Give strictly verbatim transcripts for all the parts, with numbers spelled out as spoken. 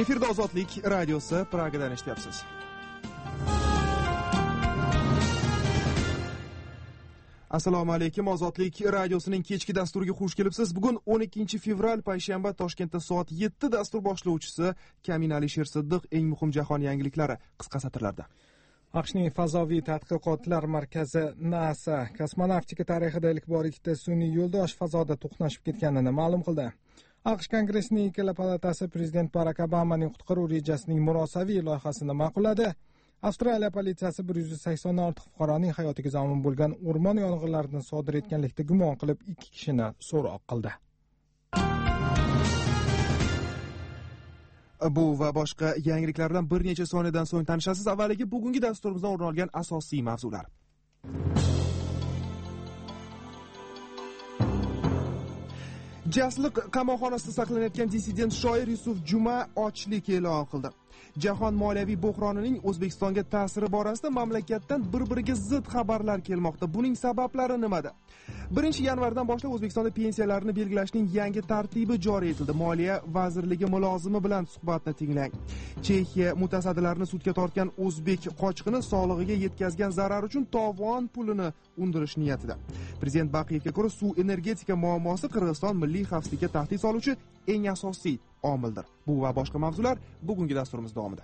Efirda Ozodlik radiosi, Pragadan eshityapsiz. Assalomu alaykum. Ozodlik radiosining kechki dasturiga xush kelibsiz. Bugun o'n ikkinchi fevral payshanba, Toshkentda soat yetti dastur boshlovchisi Kamin Alisher Siddiq. Eng muhim jahon yangiliklari qisqa satrlarda. AQShning fazoviy tadqiqotlar markazi NASA kosmonavtika tarixida ilk bor ikkita sun'iy yo'ldosh fazoda to'qnashib ketganini ma'lum qildi. AQSh Kongressining ikkala palatasi prezident Barak Obamaning qutqaruv rejasining murosaviy loyihasini ma'qulladi. Avstraliya politsiyasi bir yuz sakson ortiq fuqaroning hayotiga zomin bo'lgan o'rmon yong'inlarini sodir etganlikda gumon qilib ikki kishini so'roq qildi. Bu va boshqa yangiliklardan bir necha soniyadan so'ng tanishasiz. Avvaliga bugungi dasturimizdan o'rin olgan asosiy mavzular. Jasliq qamoqxonasida saqlanayotgan dissident shoir Yusuf Juma ochlik e'lon qildi. Jahon moliyaviy bo'hronining O'zbekistonga ta'siri borasida mamlakatdan bir-biriga zid xabarlar kelmoqda. Buning sabablari nimada? birinchi yanvardan boshlab O'zbekistonda pensiyalarni belgilashning yangi tartibi joriy etildi. Moliya vazirligi mulozimi bilan suhbatni tinglang. Chexiya mutasaddilarni sudga tortgan o'zbek qochqini sog'lig'iga yetkazgan zarar uchun tovon pulini undirish niyatida. Prezident Baqiyevga ko'ra, suv energetika muammosi Qirg'iziston milliy xavfsizlikka tahdid soluvchi eng asosiy omildir. Bu va boshqa mavzular bugungi dasturimiz davomida.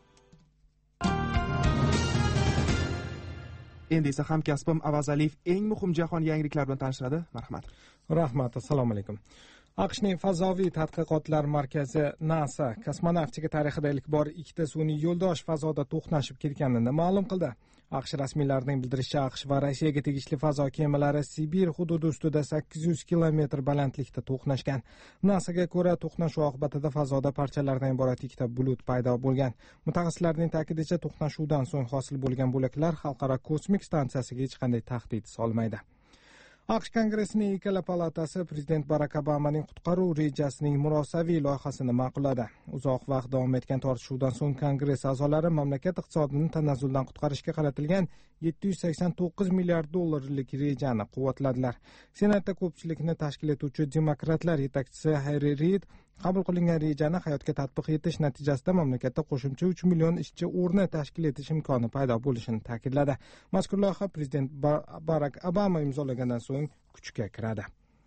Endi esa hamkasbim Avaz Aliyev eng muhim jahon yangiliklari bilan tanishtiradi. Marhamat. Rahmat, assalomu alaykum. AQShning fazoviy tadqiqotlar markazi NASA kosmonavtika tarixida ilk bor ikkita sun'iy yo'ldosh fazoda to'qnashib ketganini ma'lum qildi. AQSh rasmiylarining bildirishicha, AQSh va Rossiyaga tegishli fazo kemalari Sibir hududi ustida sakkiz yuz kilometr balandlikda to'qnashgan. NASAga ko'ra, to'qnashuv oqibatida fazoda parchalardan iborat ikkita bulut paydo bo'lgan. Mutaxassislarning ta'kidlashicha, to'qnashuvdan so'ng hosil bo'lgan bo'laklar xalqaro kosmik stansiyasiga hech qanday tahdid solmaydi. AQSh Kongressining ikkala palatasi prezident Barak Obamaning qutqaruv rejasining murosaviy loyihasini ma'qulladi. Uzoq vaqt davom etgan tortishuvdan so'ng Kongress a'zolari mamlakat iqtisodini tanazzuldan qutqarishga qaratilgan yetti yuz sakson to'qqiz milliard dollarlik rejani quvvatladilar. Senatda ko'pchilikni tashkil etuvchi demokratlar yetakchisi Harri Reid qabul qilingan rejani hayotga tatbiq etish natijasida mamlakatda qo'shimcha uch million ishchi o'rni tashkil etish imkoni paydo bo'lishini ta'kidladi. Mazkur loyiha prezident Barak Obama imzolagandan so'ng kuchga kiradi.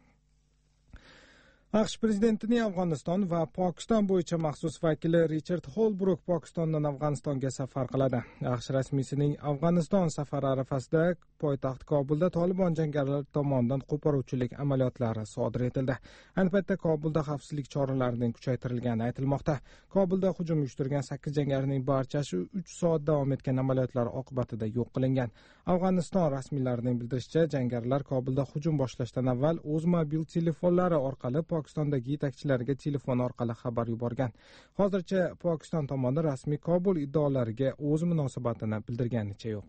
AQSh prezidentining Afg'oniston va Pokiston bo'yicha maxsus vakili Richard Holbruk Pokistondan Afg'onistonga safar qiladi. AQSh rasmiysining Afg'oniston safari arafasida poytaxt Kobulda Tolibon jangarilari tomonidan qo'poruvchilik amaliyotlari sodir etildi. Ayni paytda Kobulda xavfsizlik choralarining kuchaytirilgani aytilmoqda. Kobulda hujum uyushtirgan sakkiz jangarining barchasi uch soat davom etgan amaliyotlar oqibatida yo'q qilingan. Afg'oniston rasmiylarining bildirishicha, jangarilar Kobulda hujum boshlashdan avval o'z mobil telefonlari orqali Pokistondagi yetakchilarga telefon orqali xabar yuborgan. Hozircha Pokiston tomoni rasmiy Kobul iddaolariga o'z munosabatini bildirganicha yo'q.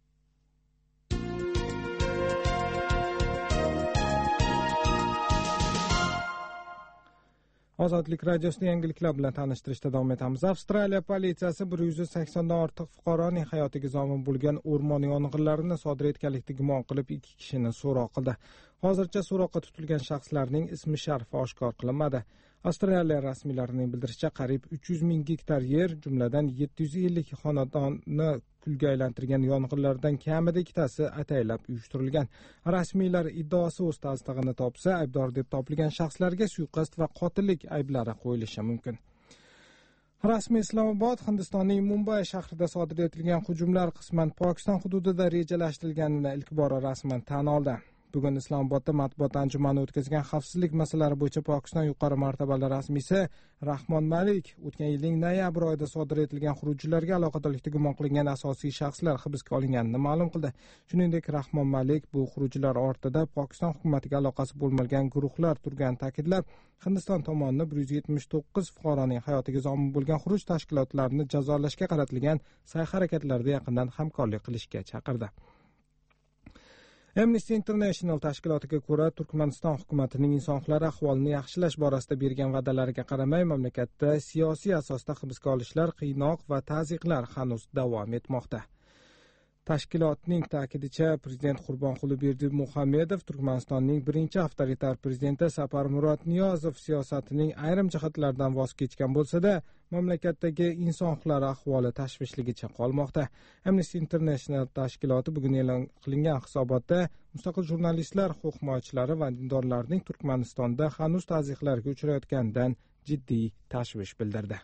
Ozodlik radiosining yangiliklar bilan tanishtirishda davom etamiz. Avstraliya politsiyasi bir yuz saksondan ortiq fuqaroning hayotiga zomin bo'lgan o'rmon yong'inlarini sodir etganlikda gumon qilib ikki kishini so'roq qildi. Hozircha so'roqqa tutilgan shaxslarning ismi sharfi oshkor qilinmadi. Avstraliya rasmiylarining bildirishicha, qariyb uch yuz ming gektar yer, jumladan yetti yuz ellik xonadonni kulga aylantirgan yong'inlardan kamida ikkitasi ataylab uyushtirilgan. Rasmiylar iddaosi o'z tasdig'ini topsa, aybdor deb topilgan shaxslarga suiqasd va qotillik ayblari qo'yilishi mumkin. Rasmiy Islomobod Hindistonning Mumbay shahrida sodir etilgan hujumlar qisman Pokiston hududida rejalashtirilganini ilk bora rasman tan oldi. Bugun Islomobodda matbuot anjumani o'tkazgan xavfsizlik masalalari bo'yicha Pokiston yuqori martabali rasmiysi Rahmon Malik o'tgan yilning noyabr oyida sodir etilgan xurujlarga aloqadorlikda gumon qilingan asosiy shaxslar hibsga olinganini ma'lum qildi. Shuningdek, Rahmon Malik bu xurujlar ortida Pokiston hukumatiga aloqasi bo'lmagan guruhlar turganini ta'kidlab, Hindiston tomonidan bir yuz yetmish to'qqiz fuqaroning hayotiga zomin bo'lgan xuruj tashkilotlarini jazolashga qaratilgan sa'y-harakatlarda yaqindan hamkorlik qilishga chaqirdi. Amnesty International tashkilotiga ko'ra, Turkmaniston hukumatining inson huquqlari ahvolini yaxshilash borasida bergan va'dalariga qaramay, mamlakatda siyosiy asosda hibsga olishlar, qiynoq va ta'ziqlar hanuz davom etmoqda. Tashkilotning ta'kidicha, prezident Qurbonquli Berdimuhamedov Turkmanistonning birinchi avtoritar prezidenti Sapar Murod Niyozov siyosatining ayrim jihatlaridan voz kechgan bo'lsa-da, mamlakatdagi inson huquqlari ahvoli tashvishligicha qolmoqda. Amnesty International tashkiloti bugun e'lon qilingan hisobotda mustaqil jurnalistlar, huquq himoyachilari va dindorlarning Turkmanistonda hanuz tazyiqlarga uchrayotganidan jiddiy tashvish bildirdi.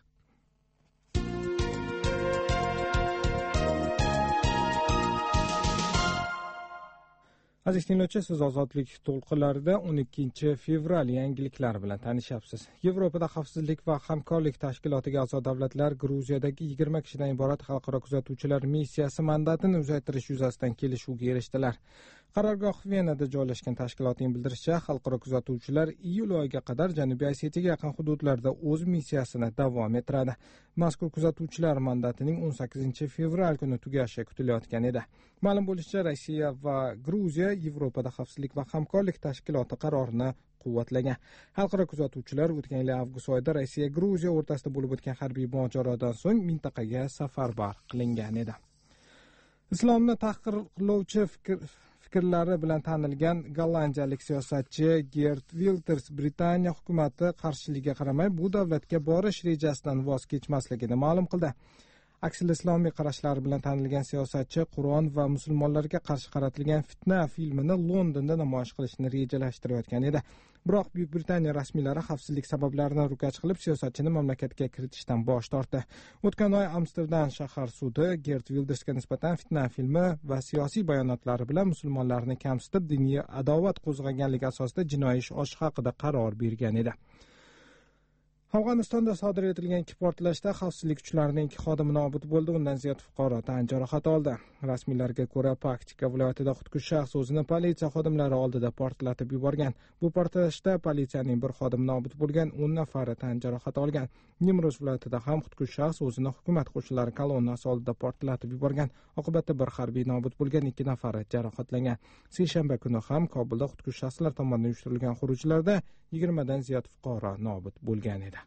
Aziz tinglovchi, siz ozodlik to'lqinlarida o'n ikkinchi fevral yangiliklari bilan tanishyapsiz. Yevropada xavfsizlik va hamkorlik tashkilotiga a'zo davlatlar Gruziyadagi yigirma kishidan iborat xalqaro kuzatuvchilar missiyasi mandatini uzaytirish yuzasidan kelishuvga erishdilar. Qarorgoh Venada joylashgan tashkilotning bildirishicha, xalqaro kuzatuvchilar iyul oyiga qadar Janubiy Osetiyaga yaqin hududlarda o'z missiyasini davom ettiradi. Mazkur kuzatuvchilar mandatining o'n sakkizinchi fevral kuni tugashi kutilayotgan edi. Ma'lum bo'lishicha, Rossiya va Gruziya Yevropada xavfsizlik va hamkorlik tashkiloti qarorini quvvatlagan. Xalqaro kuzatuvchilar o'tgan yil avgust oyida Rossiya Gruziya o'rtasida bo'lib o'tgan harbiy mojarodan so'ng mintaqaga safarbar qilingan edi. Islomni tahqirlovchi fikr fikrlari bilan tanilgan gollandiyalik siyosatchi Geert Wilders Britaniya hukumati qarshiligiga qaramay bu davlatga borish rejasidan voz kechmasligini ma'lum qildi. Aksil islomiy qarashlari bilan tanilgan siyosatchi Qur'on va musulmonlarga qarshi qaratilgan fitna filmini Londonda namoyish qilishni rejalashtirayotgan edi. Biroq Buyuk Britaniya rasmiylari xavfsizlik sabablarini ro'kach qilib siyosatchini mamlakatga kiritishdan bosh tortdi. O'tgan oy Amsterdam shahar sudi Geert Wildersga nisbatan fitna filmi va siyosiy bayonotlari bilan musulmonlarni kamsitib diniy adovat qo'zg'aganligi asosida jinoiy ish ochish haqida qaror bergan edi. Afg'onistonda sodir etilgan ikki portlashda xavfsizlik kuchlarining ikki xodimi nobud bo'ldi, undan ziyod fuqaro tan jarohat oldi. Rasmiylarga ko'ra, Paktika viloyatida xudkush shaxs o'zini politsiya xodimlari oldida portlatib yuborgan. Bu portlashda politsiyaning bir xodimi nobud bo'lgan, o'n nafari tan jarohat olgan. Nimruz viloyatida ham xudkush shaxs o'zini hukumat qo'shinlari kolonnasi oldida portlatib yuborgan. Oqibatda bir harbiy nobud bo'lgan, ikki nafari jarohatlangan. Seshanba kuni ham Kobulda xudkush shaxslar tomonidan uyushtirilgan xurujlarda yigirmadan ziyod fuqaro nobud bo'lgan edi.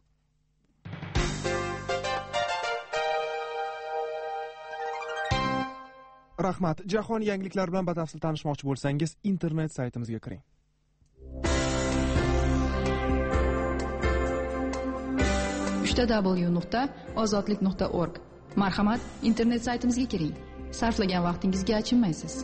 Rahmat. Jahon yangiliklari bilan batafsil tanishmoqchi bo'lsangiz, internet saytimizga kiring. uchta w nuqta ozodlik nuqta org. Marhamat, internet saytimizga kiring. Sarflagan vaqtingizga achinmaysiz.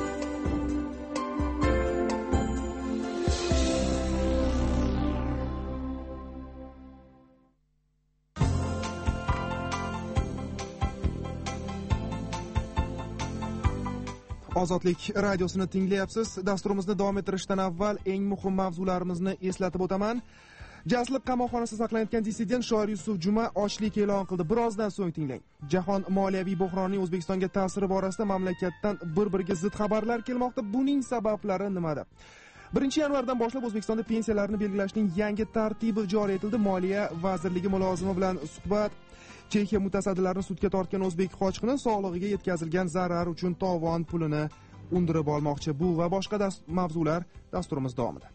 Ozodlik radiosini tinglayapsiz. Dasturimizni davom ettirishdan avval eng muhim mavzularimizni eslatib o'taman. Jasliq qamoqxonasida saqlanayotgan dissident shoir Yusuf Juma ochlik e'lon qildi. Birozdan so'ng tinglang. Jahon moliyaviy bohronining O'zbekistonga ta'siri borasida mamlakatdan bir-biriga zid xabarlar kelmoqda. Buning sabablari nimada? birinchi yanvardan boshlab O'zbekistonda pensiyalarni belgilashning yangi tartibi joriy etildi. Moliya vazirligi mulozimi bilan suhbat. Chexiya mutasaddilarini sudga tortgan o'zbek qochqini sog'lig'iga yetkazilgan zarar uchun tovon pulini undirib olmoqchi. Bu va boshqa dast- mavzular dasturimiz davomida.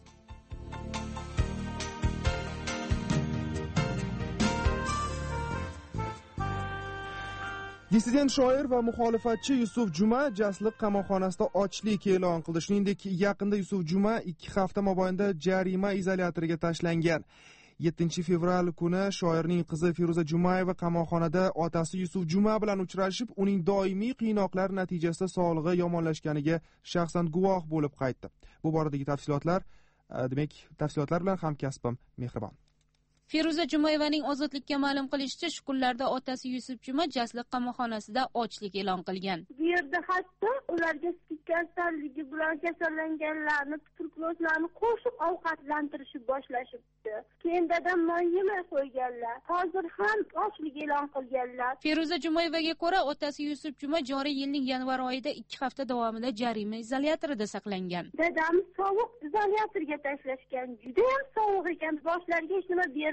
Dissident shoir va muxolifatchi Yusuf Juma Jasliq qamoqxonasida ochlik e'lon qildi. Shuningdek, yaqinda Yusuf Juma ikki hafta mobaynida jarima izolyatoriga tashlangan. yettinchi fevral kuni shoirning qizi Feruza Jumayeva qamoqxonada otasi Yusuf Juma bilan uchrashib, uning doimiy qiynoqlar natijasida sog'lig'i yomonlashganiga shaxsan guvoh bo'lib qaytdi. Bu boradagi tafsilotlar, demak, tafsilotlar bilan hamkasbim Mehribon. Feruza Jumayevaning ozodlikka ma'lum qilishicha, shu kunlarda otasi Yusuf Juma Jasliq qamoqxonasida ochlik e'lon qilgan. Bu yerda hatto ularga sut kasalligi bilan kasallanganlarni, tuberkulozlarni qo'shib ovqatlantirishni boshlashibdi. Keyin dadam non yemay qo'yganlar. Hozir ham ochlik e'lon qilganlar. Feruza Jumayevaga ko'ra, otasi Yusuf Juma joriy yilning yanvar oyida ikki hafta davomida jarima izolyatorida saqlangan. Dadam sovuq izolyatorga tashlashgan. Juda ham sovuq ekan, boshlariga hech nima bermay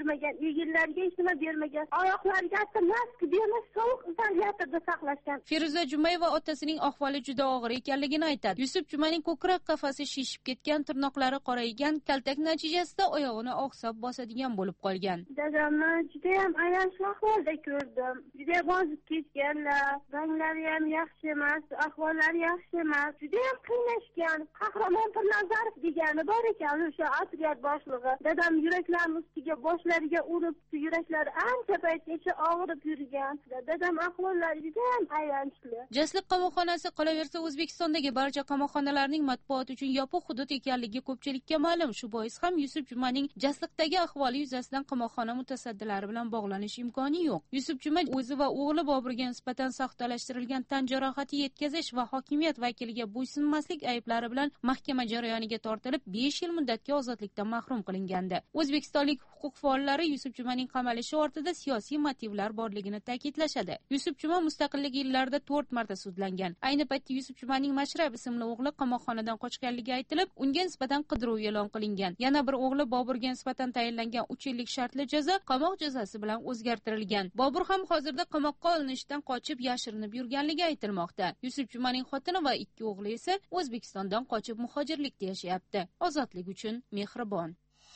bermagan, eginlarga hech nima bermagan, oyoqlariga hatto maska bermay sovuq izolyatorda saqlashgan. Feruza Jumayeva otasining ahvoli juda og'ir ekanligini aytadi. Yusuf Jumaning ko'krak qafasi shishib ketgan, tirnoqlari qoraygan, kaltak natijasida oyog'ini oqsab bosadigan bo'lib qolgan. Dadamni juda ham ayanchli ahvolda ko'rdim. Juda bozib ketganlar, ranglari ham yaxshi emas, ahvollari yaxshi emas, juda ham qiynashgan. Qahramon Pirnazarov degani bor ekan, o'sha otryad boshlig'i. Dadam yuraklarning ustiga boshlariga urib, yuraklari ancha paytgacha og'rib yurgan. Dadam ahvollari juda ham ayanchli. Jasliq qamoqxonasi qolaversa O'zbekistondagi barcha qamoqxonalarning matbuot uchun yopiq hudud ekanligi ko'pchilikka ma'lum. Shu bois ham Yusuf Jumaning Jasliqdagi ahvoli yuzasidan qamoqxona mutasaddilari bilan bog'lanish imkoni yo'q. Yusuf Juma o'zi va o'g'li Boburga nisbatan soxtalashtirilgan tan jarohati yetkazish va hokimiyat vakiliga bo'ysunmaslik ayblari bilan mahkama jarayoniga tortilib besh yil muddatga ozodlikdan mahrum qilingandi. O'zbekistonlik huquq faollari Yusuf Jumaning qamalishi ortida siyosiy motivlar borligini ta'kidlashadi. Yusuf Juma mustaqillik yillarida to'rt marta sudlangan. Ayni paytda Yusuf Jumaning Mashrab ismli o'g'li qamoqxonadan qochganligi aytilib, unga nisbatan qidiruv e'lon qilingan. Yana bir o'g'li Boburga nisbatan tayinlangan uch yillik shartli jazo qamoq jazosi bilan o'zgartirilgan. Bobur ham hozirda qamoqqa olinishdan qochib yashirinib yurganligi aytilmoqda. Yusuf Jumaning xotini va ikki o'g'li esa O'zbekistondan qochib muhojirlikda yashayapti. Ozodlik uchun mehribon.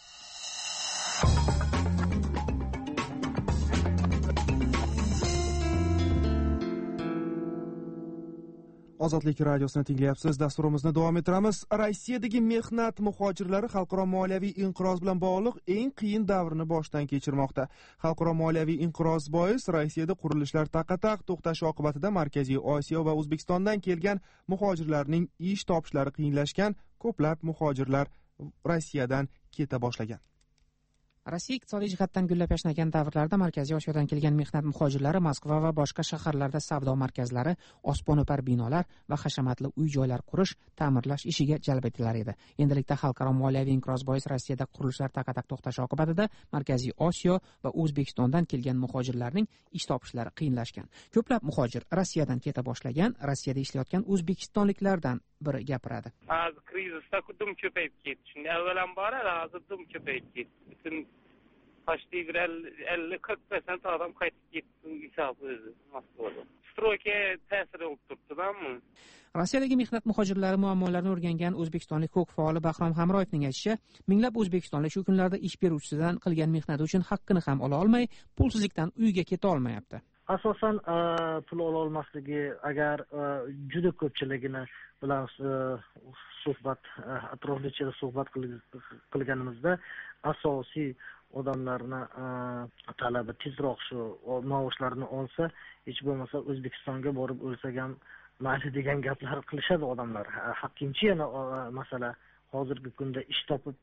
Ozodlik radiosini tinglayapsiz. Dasturimizni davom ettiramiz. Rossiyadagi mehnat muhojirlari xalqaro moliyaviy inqiroz bilan bog'liq eng qiyin davrni boshdan kechirmoqda. Xalqaro moliyaviy inqiroz bois Rossiyada qurilishlar taqataq to'xtashi oqibatida Markaziy Osiyo va O'zbekistondan kelgan muhojirlarning ish topishlari qiyinlashgan, ko'plab muhojirlar Rossiyadan keta boshlagan. Rossiya iqtisodiy jihatdan gullab yashnagan davrlarda Markaziy Osiyodan kelgan mehnat muhojirlari Moskva va boshqa shaharlarda savdo markazlari, osmono'par binolar va hashamatli uy-joylar qurish, ta'mirlash ishiga jalb etilar edi. Endilikda xalqaro moliyaviy inqiroz bois Rossiyada qurilishlar taqataq to'xtashi oqibatida Markaziy Osiyo va O'zbekistondan kelgan muhojirlarning ish topishlari qiyinlashgan. Ko'plab muhojir Rossiyadan keta boshlagan, Rossiyada ishlayotgan o'zbekistonliklardan biri gapiradi. Hozir krizisda dum ko'payib ketdi. Shunda avvalambor hozir dum ko'payib ketdi. Butun почти elli qirq prosent adam qaytib ketdi hisobi o'zi Moskvada. Stroyga ta'sir olib turibdi-mi? Rossiyadagi mehnat muhojirlari muammolarini o'rgangan o'zbekistonlik huquq faoli Bahrom Hamroyevning aytishicha, minglab o'zbekistonlik shu kunlarda ish beruvchisidan qilgan mehnati uchun haqqini ham ola olmay, pulsizlikdan uyga keta olmayapti. Asosan pul ola olmasligi, agar juda ko'pchiligini bilan suhbat, atroflicha suhbat qilganimizda asosiy odamlarni talabi tezroq shu maoshlarini olsa, hech bo'lmasa O'zbekistonga borib o'lsak ham mayli degan gaplar qilishadi odamlar. Haqqinchi yana masala hozirgi kunda ish topib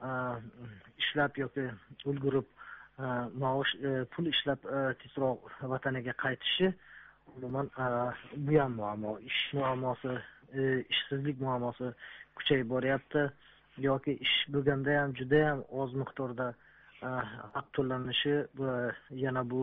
ishlab yoki ulgurib maosh pul ishlab tezroq vataniga qaytishi umuman bu ham muammo. Ish muammosi, ishsizlik muammosi kuchayib boryapti yoki ish bo'lganda ham juda ham oz miqdorda haq to'lanishi yana bu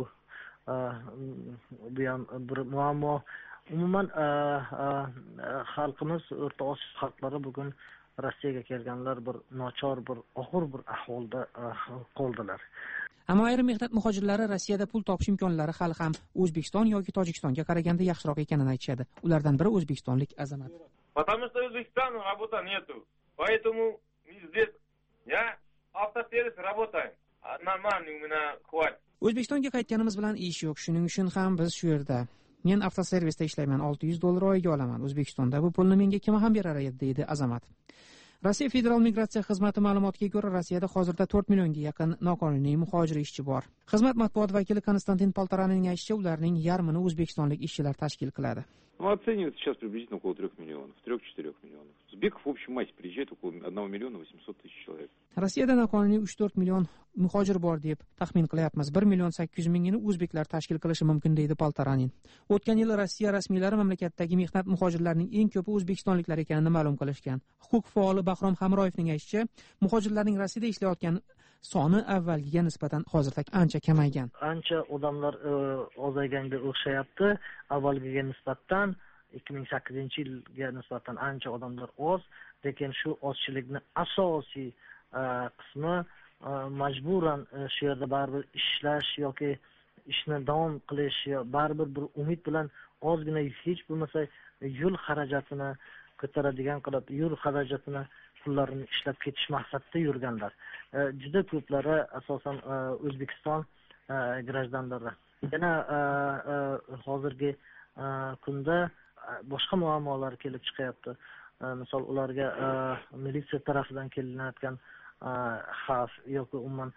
bu ham bir muammo. Umuman xalqimiz, O'rta Osiyo xalqlari bugun Rossiyaga kelganlar bir nochor, bir og'ir bir ahvolda qoldilar. Ammo ayrim mehnat muhojirlari Rossiyada pul topish imkonlari hali ham O'zbekiston yoki Tojikistonga qaraganda yaxshiroq ekanini aytishadi. Ulardan biri o'zbekistonlik Azamat. Потому что в Узбекистане работы нету. Поэтому здесь я автосервис работаем. Нормально у меня хватит. O'zbekistonga qaytganimiz bilan ish yo'q. Shuning uchun ham biz shu yerda. Men avtoservisda ishlayman, olti yuz dollar oyiga olaman. O'zbekistonda bu pulni menga kim ham berar edi, deydi Azamat. Rossiya Federal migratsiya xizmati ma'lumotiga ko'ra, Rossiyada hozirda to'rt millionga yaqin noqonuniy muhojir ishchi bor. Xizmat matbuot vakili Konstantin Poltoraning aytishicha, ularning yarmini o'zbekistonlik ishchilar tashkil qiladi. Ну, оценивается сейчас приблизительно около трех миллионов, трех-четырех миллионов. Узбеков в общей массе приезжает около одного миллиона восемьсот тысяч человек. Rossiyada noqonuniy uch to'rt million muhojir bor deb taxmin qilyapmiz. bir million sakkiz yuz mingini o'zbeklar tashkil qilishi mumkin, deydi Poltoranin. O'tgan yil Rossiya rasmiylari mamlakatdagi mehnat muhojirlarining eng ko'pi o'zbekistonliklar ekanini ma'lum qilishgan. Huquq faoli Bahrom Hamroyevning aytishicha, muhojirlarning Rossiyada ishlayotgan soni avvalgiga nisbatan hozirda ancha kamaygan. Ancha odamlar ozayganga o'xshayapti. Avvalgiga nisbatan ikki ming sakkizinchi yilga nisbatan ancha odamlar oz, lekin shu ozchilikning asosiy qismi majburan shu yerda baribir ishlash yoki ishni davom qilish, baribir bir umid bilan ozgina hech bo'lmasa yo'l xarajatini ko'taradigan qilib, yo'l xarajatini pullarini ishlab ketish maqsadida yurganlar. Juda ko'plari asosan O'zbekiston grajdanlari. Yana hozirgi kunda boshqa muammolar kelib chiqyapti. Misol ularga militsiya tarafidan kelinayotgan xavf yoki umuman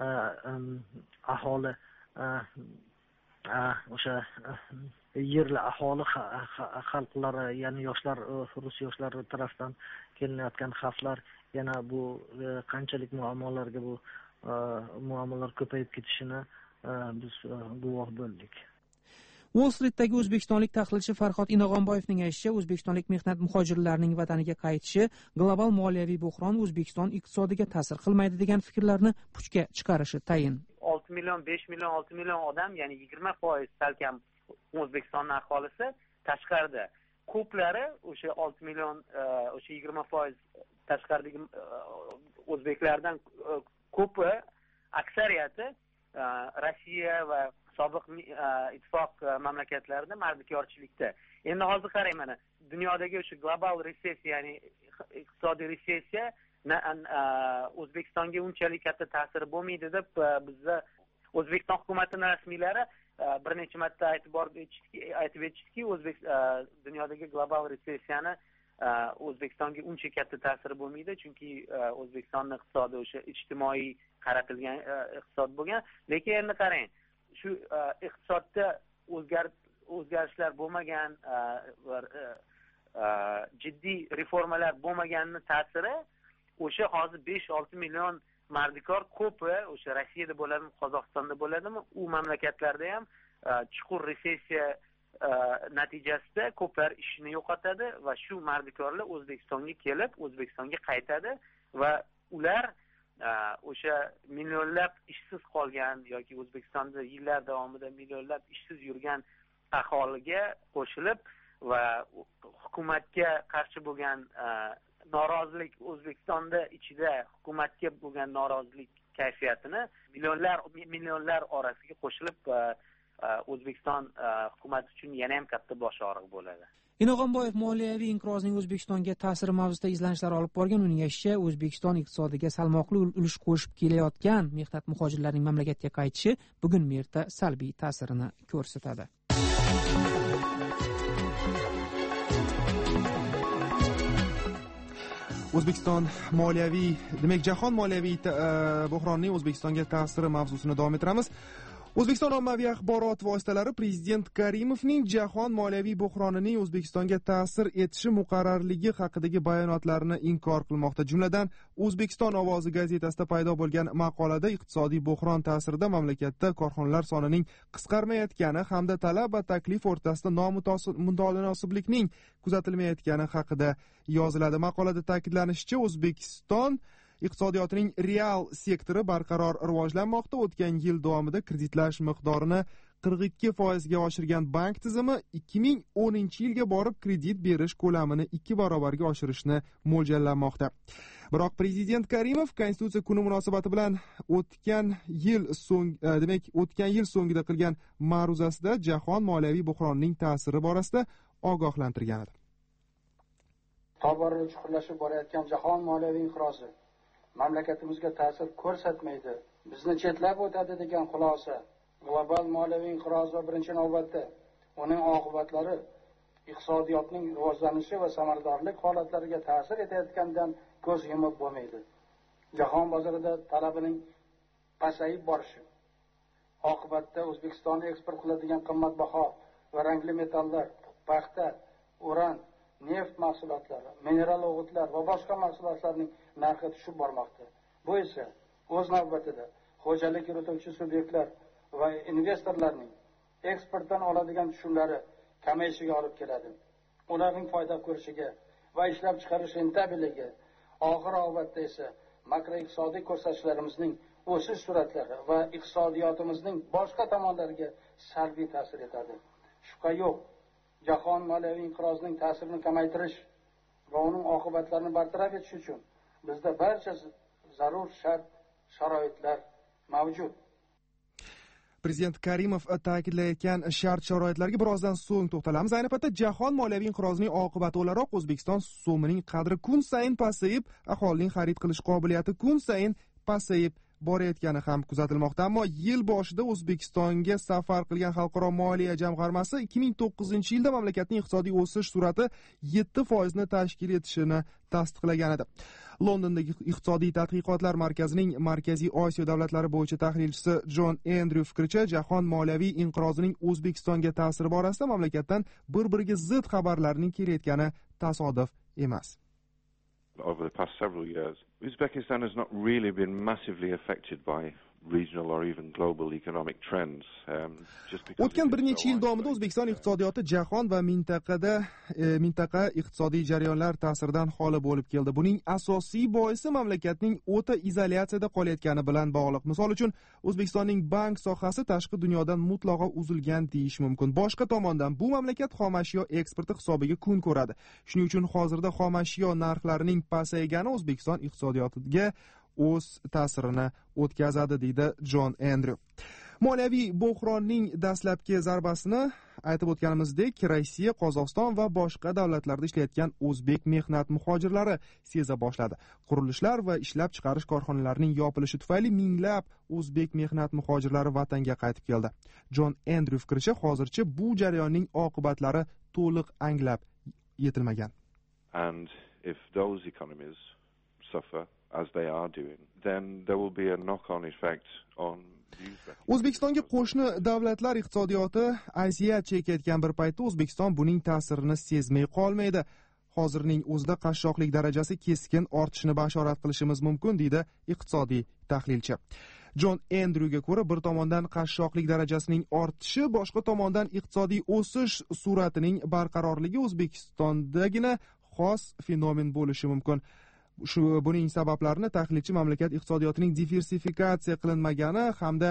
aholi o'sha yerli aholi xalqlari, ya'ni yoshlar, rus yoshlari tarafidan kelinayotgan xavflar, yana bu qanchalik muammolarga bu muammolar ko'payib ketishini biz guvoh bo'ldik. Wall Street'dagi o'zbekistonlik tahlilchi Farhod Inog'onboyevning aytishicha, o'zbekistonlik mehnat muhojirlarining vataniga qaytishi global moliyaviy bo'hron O'zbekiston iqtisodiga ta'sir qilmaydi degan fikrlarni puchga chiqarishi tayin. olti million, besh million, olti million odam, ya'ni yigirma foiz salkam O'zbekistonning aholisi tashqarida. Ko'plari o'sha olti million, o'sha yigirma foiz tashqaridagi o'zbeklardan ko'pi, aksariyati Rossiya va sobiq ittifoq mamlakatlarida mardikorchilikda. Endi hozir qarang, mana dunyodagi o'sha global resessiya, ya'ni iqtisodiy resessiya O'zbekistonga unchalik katta ta'siri bo'lmaydi deb bizda O'zbekiston hukumatining rasmiylari bir necha marta e'tibor aytib aytishdiki, O'zbek dunyodagi global resessiyani O'zbekistonga uncha katta ta'siri bo'lmaydi, chunki O'zbekistonning iqtisodi o'sha ijtimoiy qaratilgan iqtisod bo'lgan. Lekin endi qarang, shu iqtisodda o'zgarishlar bo'lmagan, jiddiy reformalar bo'lmaganining ta'siri o'sha hozir besh olti million mardikor ko'pi o'sha Rossiyada bo'ladimi, Qozog'istonda bo'ladimi, u mamlakatlarda ham chuqur resessiya natijasida ko'plar ishini yo'qotadi va shu mardikorlar O'zbekistonga kelib, O'zbekistonga qaytadi va ular o'sha millionlab ishsiz qolgan yoki O'zbekistonda yillar davomida millionlab ishsiz yurgan aholiga qo'shilib va hukumatga qarshi bo'lgan norozilik, O'zbekistonda ichida hukumatga bo'lgan norozilik kayfiyatini millionlar millionlar orasiga qo'shilib O'zbekiston hukumati uchun yana ham katta bosh og'riq bo'ladi. Inog'onboyev moliyaviy inqirozning O'zbekistonga ta'siri mavzusida izlanishlar olib borgan. Uning aytishicha, O'zbekiston iqtisodiga salmoqli ulush qo'shib kelayotgan mehnat muhojirlarining mamlakatga qaytishi bugun merta salbiy ta'sirini ko'rsatadi. O'zbekiston moliyaviy, demak, jahon moliyaviy bo'hronining O'zbekistonga ta'siri mavzusini davom ettiramiz. O'zbekiston ommaviy axborot vositalari Prezident Karimovning jahon moliyaviy bo'hronining O'zbekistonga ta'sir etishi muqarrarligi haqidagi bayonotlarini inkor qilmoqda. Jumladan, O'zbekiston ovozi gazetasida paydo bo'lgan maqolada iqtisodiy bo'hron ta'sirida mamlakatda korxonalar sonining qisqarmayotgani hamda talab va taklif o'rtasida nomutanosiblikning kuzatilmayotgani haqida yoziladi. Maqolada ta'kidlanishicha, O'zbekiston iqtisodiyotining real sektori barqaror rivojlanmoqda. O'tgan yil davomida kreditlash miqdorini qirq ikki foizga oshirgan bank tizimi ikki ming o'ninchi yilga borib kredit berish ko'lamini ikki barobarga oshirishni mo'ljallamoqda. Biroq Prezident Karimov Konstitutsiya kuni munosabati bilan o'tgan yil so'ng, demak, o'tgan yil so'ngida qilgan ma'ruzasida jahon moliyaviy bo'hronining ta'siri borasida ogohlantirgan edi. Tobora chuqurlashib borayotgan jahon moliyaviy inqirozi mamlakatimizga ta'sir ko'rsatmaydi, bizni chetlab o'tadi degan xulosa global moliyaviy inqiroz va birinchi navbatda uning oqibatlari iqtisodiyotning rivojlanishi va samaradorlik holatlariga ta'sir etayotganidan ko'z yumib bo'lmaydi. Jahon bozorida talabining pasayib borishi oqibatda O'zbekiston eksport qiladigan qimmatbaho va rangli metallar, paxta, uran, neft mahsulotlari, mineral o'g'itlar va boshqa mahsulotlarning narxi tushib bormoqda. Bu esa o'z navbatida xo'jalik yurituvchi subyektlar va investorlarning eksportdan oladigan tushumlari kamayishiga olib keladi. Ularning foyda ko'rishiga va ishlab chiqarish rentabelligi, oxir oqibatda esa makroiqtisodiy ko'rsatkichalarimizning o'sish sur'atlari va iqtisodiyotimizning boshqa tomonlariga salbiy ta'sir etadi. Shubha yo'q, jahon moliyaviy inqirozining ta'sirini kamaytirish va uning oqibatlarini bartaraf etish uchun bizda barcha zarur shart sharoitlar mavjud. Prezident Karimov ta'kidlayotgan shart-sharoitlarga birozdan so'ng to'xtalamiz. Ayni paytda jahon moliyaviy inqirozining oqibati o'laroq O'zbekiston so'mining qadri kun sayin pasayib, aholining xarid qilish qobiliyati kun sayin pasayib borayotgani ham kuzatilmoqda. Ammo yil boshida O'zbekistonga safar qilgan Xalqaro moliya jamg'armasi ikki ming to'qqizinchi yilda mamlakatning iqtisodiy o'sish sur'ati yetti foizni tashkil etishini tasdiqlagan edi. Londondagi iqtisodiy tadqiqotlar markazining Markaziy Osiyo davlatlari bo'yicha tahlilchisi Jon Endryu fikricha, jahon moliyaviy inqirozining O'zbekistonga ta'siri borasida mamlakatdan bir-biriga zid xabarlarning kelayotgani tasodif emas. Over the past several years, Uzbekistan has not really been massively affected by regional or even global economic trends. Um, just because O'tgan bir necha yil davomida O'zbekiston iqtisodiyoti jahon va mintaqada e, mintaqa iqtisodiy jarayonlar ta'siridan xoli bo'lib keldi. Buning asosiy boisi mamlakatning o'ta izolyatsiyada qolayotgani bilan bog'liq. Misol uchun, O'zbekistonning bank sohasi tashqi dunyodan mutlaqo uzilgan deyish mumkin. Boshqa tomondan bu mamlakat xomashyo eksporti hisobiga kun ko'radi. Shuning uchun hozirda xomashyo narxlarining pasaygani O'zbekiston iqtisodiyotiga o'z ta'sirini o'tkazadi, deydi Jon Endryu. Moliyaviy bo'hronning dastlabki zarbasini aytib o'tganimizdek, Rossiya, Qozog'iston va boshqa davlatlarda ishlayotgan o'zbek mehnat muhojirlari seza boshladi. Qurilishlar va ishlab chiqarish korxonalarining yopilishi tufayli minglab o'zbek mehnat muhojirlari vatanga qaytib keldi. Jon Endryu fikricha, hozircha bu jarayonning oqibatlari to'liq anglab yetilmagan. And if those economies suffer as they are doing, then there will be a knock-on effect on O'zbekistonga qo'shni davlatlar iqtisodiyoti aziyat chekayotgan bir paytda O'zbekiston buning ta'sirini sezmay qolmaydi. Hozirning o'zida qashshoqlik darajasi keskin ortishini bashorat qilishimiz mumkin, deydi iqtisodiy tahlilchi. Jon Endryuga ko'ra, bir tomondan qashshoqlik darajasining ortishi, boshqa tomondan iqtisodiy o'sish sur'atining barqarorligi O'zbekistondagina xos fenomen bo'lishi mumkin. Shu buning sabablarini tahlilchi mamlakat iqtisodiyotining diversifikatsiya qilinmagani hamda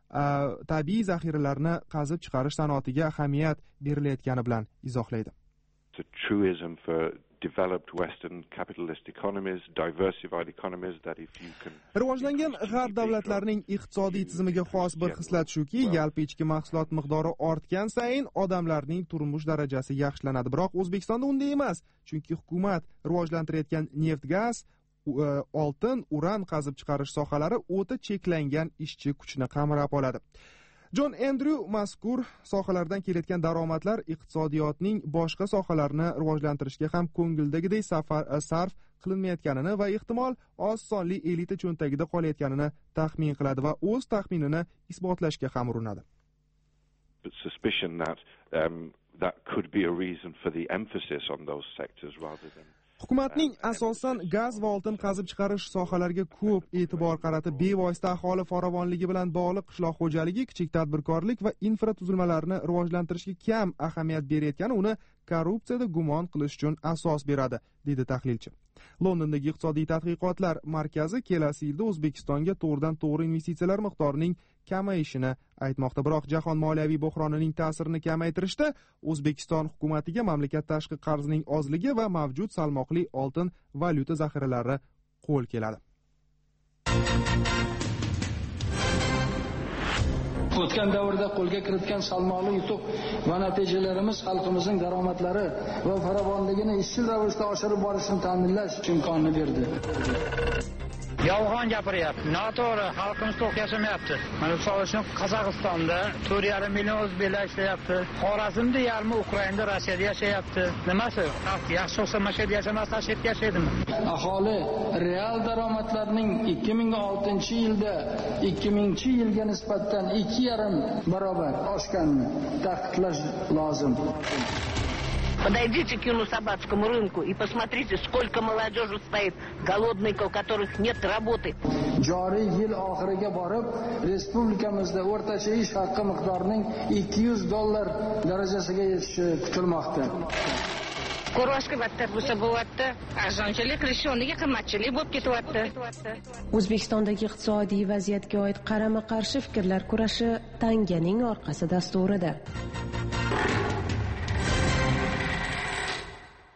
tabiiy zaxiralarni qazib chiqarish sanoatiga ahamiyat berilayotgani bilan izohlaydi. The truism for developed Western capitalist economies, diversified economies, that if you can... Rivojlangan g'arb davlatlarining iqtisodiy tizimiga xos bir xislat shuki, yalpi ichki mahsulot miqdori ortgan sayin odamlarning turmush darajasi yaxshilanadi. Biroq O'zbekistonda unday emas, chunki hukumat rivojlantirayotgan neft, gaz, oltin, uran qazib chiqarish sohalari o'ta cheklangan ishchi kuchni qamrab oladi. Jon Endryu mazkur sohalardan kelayotgan daromadlar iqtisodiyotning boshqa sohalarini rivojlantirishga ham ko'ngildagidek sarf qilinmayotganini va ehtimol oz sonli elita cho'ntagida qolayotganini taxmin qiladi va o'z taxminini isbotlashga ham urinadi. Suspicion that um, that could be a reason for the emphasis on those sectors rather than Hukumatning asosan gaz va oltin qazib chiqarish sohalariga ko'p e'tibor qaratib, bevosita aholi farovonligi bilan bog'liq qishloq xo'jaligi, kichik tadbirkorlik va infratuzilmalarni rivojlantirishga kam ahamiyat berayotgani uni korrupsiyada gumon qilish uchun asos beradi, deydi tahlilchi. Londondagi iqtisodiy tadqiqotlar markazi kelasi yilda O'zbekistonga to'g'ridan to'g'ri investitsiyalar miqdorining kamayishini aytmoqda. Biroq jahon moliyaviy bo'hronining ta'sirini kamaytirishda O'zbekiston hukumatiga mamlakat tashqi qarzining ozligi va mavjud salmoqli oltin valyuta zaxiralari qo'l keladi. O'tgan davrda qo'lga kiritgan salmoqli yutuq va natijalarimiz xalqimizning daromadlari va farovonligini izchil ravishda oshirib borishni ta'minlash imkonini berdi. Yolg'on gapiryapti, noto'g'ri, xalqimiz to'q yashamayapti. Mana misol uchun Qozog'istonda to'rt yarim million o'zbeklar ishlayapti. Xorazmda yarmi Ukrainada, Rossiyada yashayapti. Nimasi? Xalq yaxshi bo'lsa mana shu yerda yashamasdan shu yerda yashaydimi? Aholi real daromadlarning ikki ming oltinchi yilda ikki mingchi yilga nisbatan ikki yarim barobar oshganini ta'kidlash lozim. Подойдите к Юнусабадскому рынку и посмотрите, сколько молодежи стоит голодной, у которых нет работы. Joriy yil oxiriga borib, respublikamizda o'rtacha ish haqi miqdorining ikki yuz dollar darajasiga yetishi kutilmoqda. Ko'rvashga battar bo'lsa bo'lyapti. Arzonchilik, rishonligiga qimmatchilik bo'lib ketyapti. O'zbekistondagi iqtisodiy vaziyatga oid qarama-qarshi fikrlar kurashi tanganing orqasi dasturida.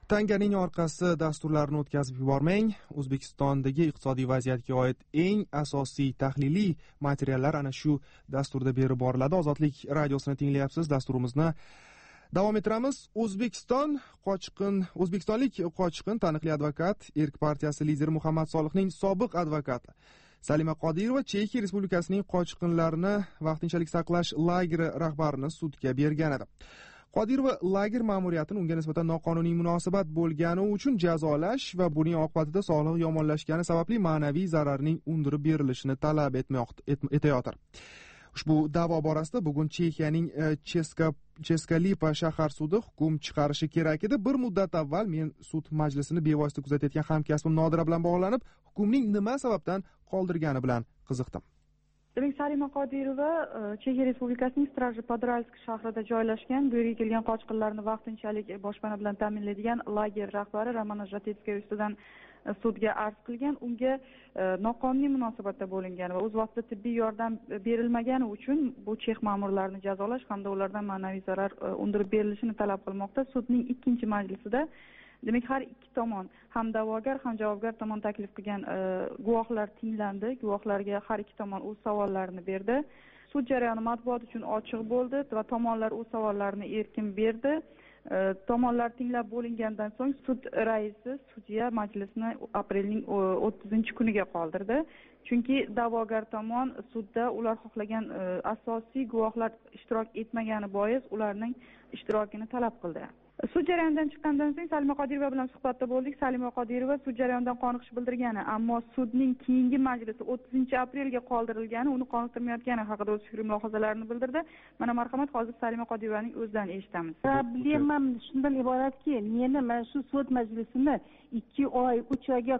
Tanganing orqasi dasturlarini o'tkazib yubormang. O'zbekistondagi iqtisodiy vaziyatga oid eng asosiy tahliliy materiallar ana shu dasturda berib boriladi. Ozodlik radiosini tinglayapsiz. Dasturimizni davom ettiramiz. O'zbekiston qochqin, O'zbekistonlik qochqin taniqli advokat, Erk partiyasi lideri Muhammad Solihning sobiq advokati Salima Qodirova Chexiya Respublikasining qochqinlarni vaqtinchalik saqlash lageri rahbarini sudga bergan edi. Qodirova lager ma'muriyatini unga nisbatan noqonuniy munosabat bo'lgani uchun jazolash va buning oqibatida sog'lig'i yomonlashgani sababli ma'naviy zararning undirib berilishini talab etayotir. Ushbu da'vo borasida bugun Chexiyaning Cheska Cheskalipa shahar sudi hukm chiqarishi kerak edi. Bir muddat avval men sud majlisini bevosita kuzatayotgan hamkasbim Nodira bilan bog'lanib, hukmning nima sababdan qoldirgani bilan qiziqdim. Demak, Salima Qodirova Chexiya Respublikasining Strajipodralsk shahrida joylashgan, bu yerga kelgan qochqinlarni vaqtinchalik boshpana bilan ta'minlaydigan lager rahbari Romana Zhatetskaya ustidan sudga arz qilgan. Unga noqonuniy munosabatda bo'lingan va o'z vaqtida tibbiy yordam berilmagani uchun bu chex ma'murlarini jazolash hamda ulardan ma'naviy zarar undirib berilishini talab qilmoqda. Sudning ikkinchi majlisida demak, har ikki tomon, ham da'vogar ham javobgar tomon taklif qilgan guvohlar tinglandi. Guvohlarga har ikki tomon o'z savollarini berdi. Sud jarayoni matbuot uchun ochiq bo'ldi va tomonlar o'z savollarini erkin berdi. Tomonlar tinglab bo'lingandan so'ng sud raisi sudya majlisni aprelning o'ttizinchi kuniga qoldirdi. Chunki da'vogar tomon sudda ular xohlagan asosiy guvohlar ishtirok etmagani bois ularning ishtirokini talab qildi. Sud jarayonidan chiqqandan so'ng Salima Qodirova bilan suhbatda bo'ldik. Salima Qodirova sud jarayonidan qoniqish bildirgani, ammo sudning keyingi majlisi o'ttizinchi aprelga qoldirilgani uni qoniqtirmayotgani haqida o'z fikr mulohazalarini bildirdi. Mana marhamat, hozir Salima Qodirovaning o'zidan eshitamiz. Problemam shundan iboratki, meni mana shu sud majlisini ikki oy, uch oyga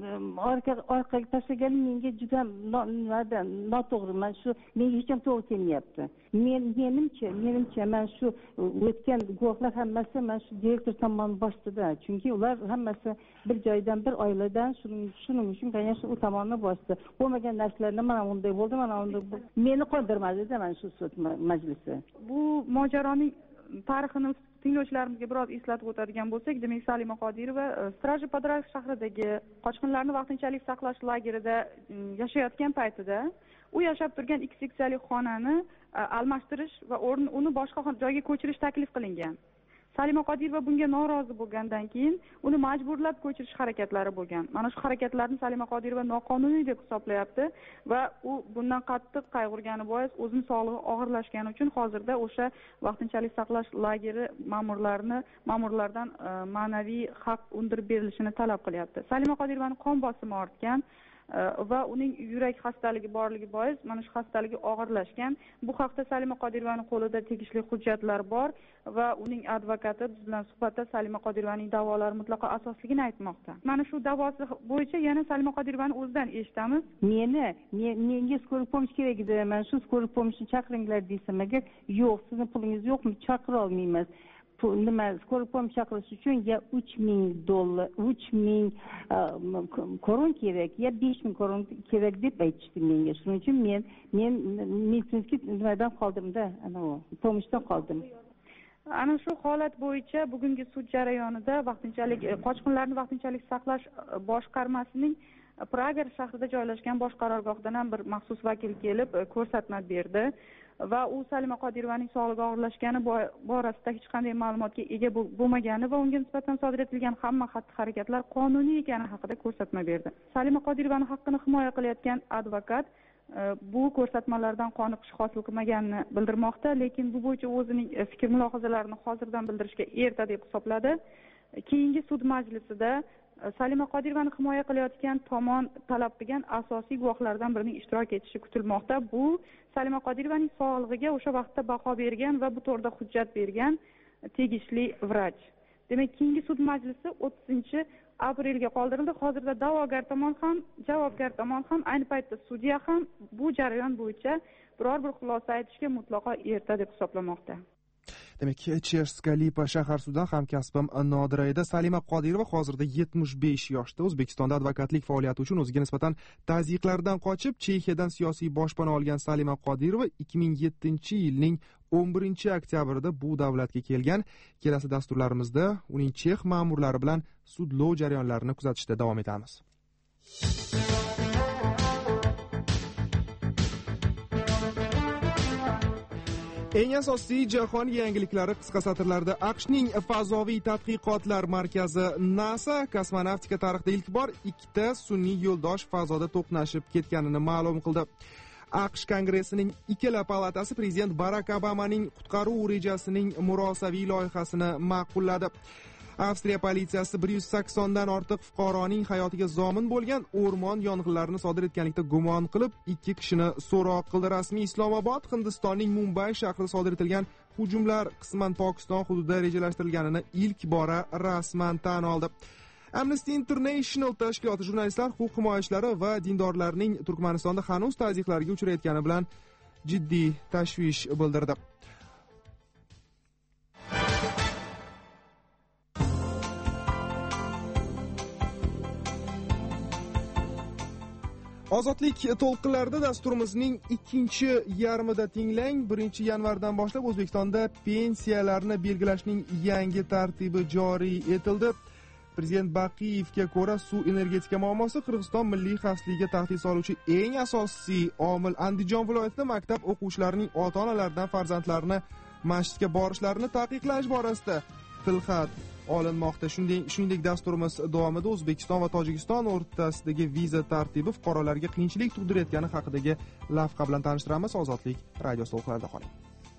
orqaga tashlagani menga juda noto'g'ri. Mana shu menga hech ham to'g'ri kelmayapti. Men menimcha, menimcha mana shu o'tgan guvohlar hammasi mana shu direktor tomonidan boshida. Chunki ular hammasi bir joydan, bir oiladan, shuning shuning uchun конечно u tomonni boshida. Bo'lmagan narsalarni mana bunday bo'ldi, mana bunday meni qondirmadi-da mana shu sud majlisi. Bu mojaroning tarixini tinglovchilarimizga biroz eslatib o'tadigan bo'lsak, demak, Salima Qodirova Strajipodralsk shahridagi qochqinlarni vaqtinchalik saqlash lagerida yashayotgan paytida u yashab turgan ikki seksiyali xonani almashtirish va o'rni uni boshqa joyga ko'chirish taklif qilingan. Salima Qodirova bunga norozi bo'lgandan keyin uni majburlab ko'chirish harakatlari bo'lgan. Mana shu harakatlarni Salima Qodirova noqonuniy deb hisoblayapti va u bundan qattiq qayg'urgani bois o'zining sog'lig'i og'irlashgani uchun hozirda o'sha vaqtinchalik saqlash lageri ma'murlarini ma'murlardan ma'naviy haq undirib berilishini talab qilyapti. Salima Qodirovaning qon bosimi ortgan va uning yurak xastaligi borligi bois mana shu xastaligi og'irlashgan. Bu haqda Salima Qodirovaning qo'lida tegishli hujjatlar bor va uning advokati biz bilan suhbatda Salima Qodirovaning da'volari mutlaqo asosligini aytmoqda. Mana shu da'vosi bo'yicha yana Salima Qodirovani o'zidan eshitamiz. Meni, menga skoriy pomosh kerak edi. Mana shu skoriy pomoshni chaqiringlar desam, agar yo'q, sizning pulingiz yo'qmi, chaqira olmaymiz. Nima skoriy pomosh chaqirish uchun ya uch ming dollar, uch ming koron kerak, ya besh ming koron kerak deb aytishdi menga. Shuning uchun men men meditsinskiy nimadan qoldim-da, ana u pomoshdan qoldim. Ana shu holat bo'yicha bugungi sud jarayonida vaqtinchalik qochqinlarni vaqtinchalik saqlash boshqarmasining Prager shahrida joylashgan bosh qarorgohdan ham bir maxsus vakil kelib ko'rsatma berdi va u Salima Qodirovaning sog'lig'i og'irlashgani borasida hech qanday ma'lumotga ega bo'lmagani va unga nisbatan sodir etilgan hamma xatti-harakatlar qonuniy ekani haqida ko'rsatma berdi. Salima Qodirovaning haqqini himoya qilayotgan advokat bu ko'rsatmalardan qoniqish hosil qilmaganini bildirmoqda, lekin bu bo'yicha o'zining fikr mulohazalarini hozirdan bildirishga erta deb hisobladi. Keyingi sud majlisida Salima Qodirovani himoya qilayotgan tomon talab qilgan asosiy guvohlardan birining ishtirok etishi kutilmoqda. Bu Salima Qodirovaning sog'lig'iga o'sha vaqtda baho bergan va bu to'g'rida hujjat bergan tegishli vrach. Demak, keyingi sud majlisi o'ttizinchi aprelga qoldirildi. Hozirda da'vogar tomon ham, javobgar tomon ham, ayni paytda sudya ham bu jarayon bo'yicha biror bir xulosa aytishga mutlaqo erta deb hisoblamoqda. Demak, Cheskalipa shahar sudidan hamkasbim Nodira edi. Salima Qodirova hozirda yetmish besh yoshda. O'zbekistonda advokatlik faoliyati uchun o'ziga nisbatan tazyiqlardan qochib, Chexiyadan siyosiy boshpana olgan Salima Qodirova ikki ming yettinchi yilning o'n birinchi oktyabrda bu davlatga kelgan. Kelasi dasturlarimizda uning chex ma'murlari bilan sudlov jarayonlarini kuzatishda davom etamiz. Eng asosiy jahon yangiliklari qisqa satrlarda. AQShning fazoviy tadqiqotlar markazi NASA kosmonavtika tarixida ilk bor ikkita sun'iy yo'ldosh fazoda to'qnashib ketganini ma'lum qildi. AQSh Kongressining ikkala palatasi prezident Barak Obamaning qutqaruv rejasining murosaviy loyihasini ma'qulladi. Avstriya politsiyasi bir yuz saksondan ortiq fuqaroning hayotiga zomin bo'lgan o'rmon yong'inlarini sodir etganlikda gumon qilib ikki kishini so'roq qildi. Rasmiy Islomobod Hindistonning Mumbay shahrida sodir etilgan hujumlar qisman Pokiston hududida rejalashtirilganini ilk bora rasman tan oldi. Amnesty International tashkiloti jurnalistlar, huquq himoyachilari va dindorlarning Turkmanistonda hanuz tazyiqlarga uchrayotgani bilan jiddiy tashvish bildirdi. Ozodlik to'lqinlarida dasturimizning ikkinchi yarmida tinglang. birinchi yanvardan boshlab O'zbekistonda pensiyalarni belgilashning yangi tartibi joriy etildi. Prezident Baqiyevga ko'ra, suv energetika muammosi Qirg'iziston milliy xavfsizligiga tahdid soluvchi eng asosiy omil. Andijon viloyatida maktab o'quvchilarining ota-onalaridan farzandlarini masjidga borishlarini taqiqlash borasida tilxat olinmoqda. Shuningdek, dasturimiz davomida O'zbekiston va Tojikiston o'rtasidagi viza tartibi fuqarolarga qiyinchilik tug'dirayotgani haqidagi lavha bilan tanishtiramiz. Ozodlik radio to'lqinlarida qoling.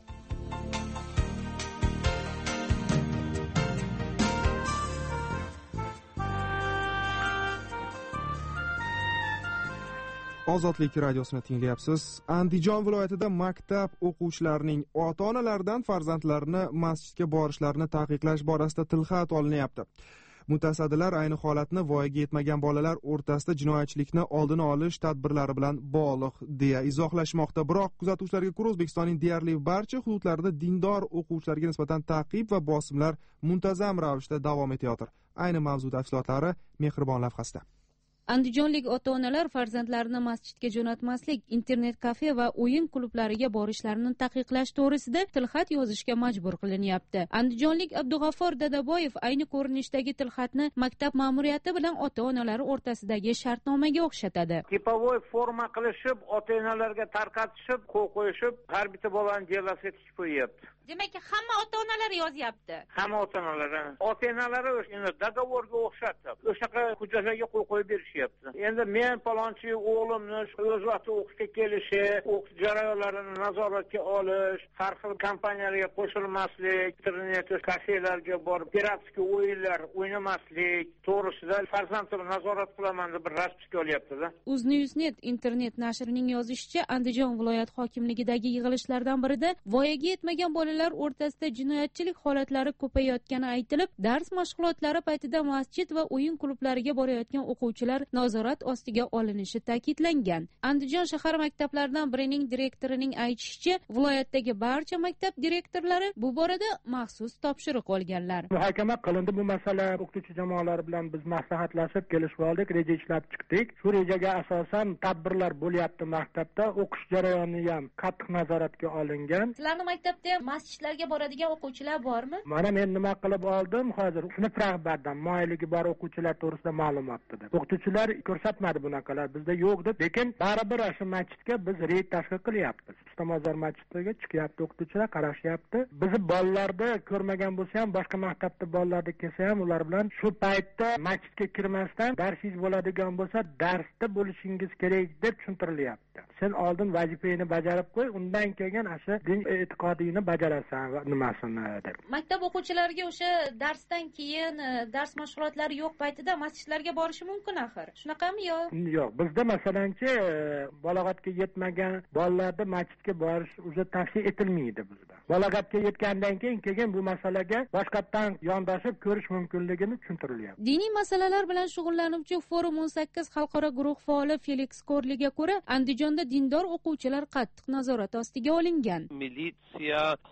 Ozodlik radiosini tinglayapsiz. Andijon viloyatida maktab o'quvchilarining ota-onalaridan farzandlarini masjidga borishlarini taqiqlash borasida tilxat olinyapti. Mutasaddilar ayni holatni voyaga yetmagan bolalar o'rtasida jinoyatchilikni oldini olish tadbirlari bilan bog'liq deya izohlashmoqda. Biroq kuzatuvchilarga ko'ra, O'zbekistonning deyarli barcha hududlarida dindor o'quvchilarga nisbatan ta'qib va bosimlar muntazam ravishda davom etayotir. Ayni mavzu tafsilotlari Mehribon lavhasida. Andijonlik ota-onalar farzandlarini masjidga jo'natmaslik, internet kafe va o'yin klublariga borishlarini taqiqlash to'g'risida tilxat yozishga majbur qilinyapti. Andijonlik Abdug'affor Dadaboyev ayni ko'rinishdagi tilxatni maktab ma'muriyati bilan ota-onalari o'rtasidagi shartnomaga o'xshatadi. Tipovoy forma qilishib, ota-onalarga tarqatishib, qo'l qo'yishib, har bitta bolani jelasiga tikib qo'yapti. Demak, hamma ota-onalar yozyapti. Hamma ota-onalar. Ota-onalari o'sha dogovorga o'xshatib, o'shaqa hujjatlarga qo'l qo'yib berishyapti. Endi men palonchi o'g'limni o'z vaqtida o'qishga kelishi, o'qish jarayonlarini nazoratga olish, har xil kompaniyalarga qo'shilmaslik, internet kafelarga borib, piratskiy o'yinlar o'ynamaslik to'g'risida farzandimni nazorat qilaman deb bir raspika olyapti-da. Uznewsnet internet nashrining yozishicha, Andijon viloyat hokimligidagi yig'ilishlardan birida voyaga yetmagan bolalar o'rtasida jinoyatchilik holatlari ko'payayotgani aytilib, dars mashg'ulotlari paytida masjid va o'yin klublariga borayotgan o'quvchilar nazorat ostiga olinishi ta'kidlangan. Andijon shahar maktablaridan birining direktorining aytishicha, viloyatdagi barcha maktab direktorlari bu borada maxsus topshiriq olganlar. Muhokama qilindi bu masala. O'qituvchi jamoalar bilan biz maslahatlashib kelishib oldik, reja ishlab chiqdik. Shu rejaga asosan tadbirlar bo'lyapti maktabda, o'qish jarayoni ham qattiq nazoratga olingan. Sizlarning maktabda masjidlarga boradigan o'quvchilar bormi? Mana men nima qilib oldim, hozir sinf rahbaridan moyligi bor o'quvchilar to'g'risida ma'lumot dedi. O'qituvchilar ko'rsatmadi bunaqalar, bizda yo'q deb, lekin baribir shu masjidga biz reyd tashkil qilyapmiz. Ustamozor masjidiga chiqyapti, o'qituvchilar qarashyapti. Bizni bolalarda ko'rmagan bo'lsa ham, boshqa maktabda bolalarda kelsa ham, ular bilan shu paytda masjidga kirmasdan darsingiz bo'ladigan bo'lsa, darsda bo'lishingiz kerak deb tushuntirilyapti. Sen oldin vazifangni bajarib qo'y, undan keyin asha din e'tiqodingni bajarasan va nimasini deb. Maktab o'quvchilariga o'sha darsdan keyin dars mashg'ulotlari yo'q paytida masjidlarga borishi mumkin axir. Shunaqami yo? Yo'q, bizda masalanchi balog'atga yetmagan bolalarda masjidga borish o'zi tavsiya etilmaydi bizda. Balog'atga yetgandan keyin keyin bu masalaga boshqatdan yondashib ko'rish mumkinligini tushuntirilyapti. Diniy masalalar bilan shug'ullanuvchi Forum o'n sakkiz xalqaro guruh faoli Felix Korliga ko'ra, Andijonda dindor o'quvchilar qattiq nazorat ostiga olingan. Militsiya,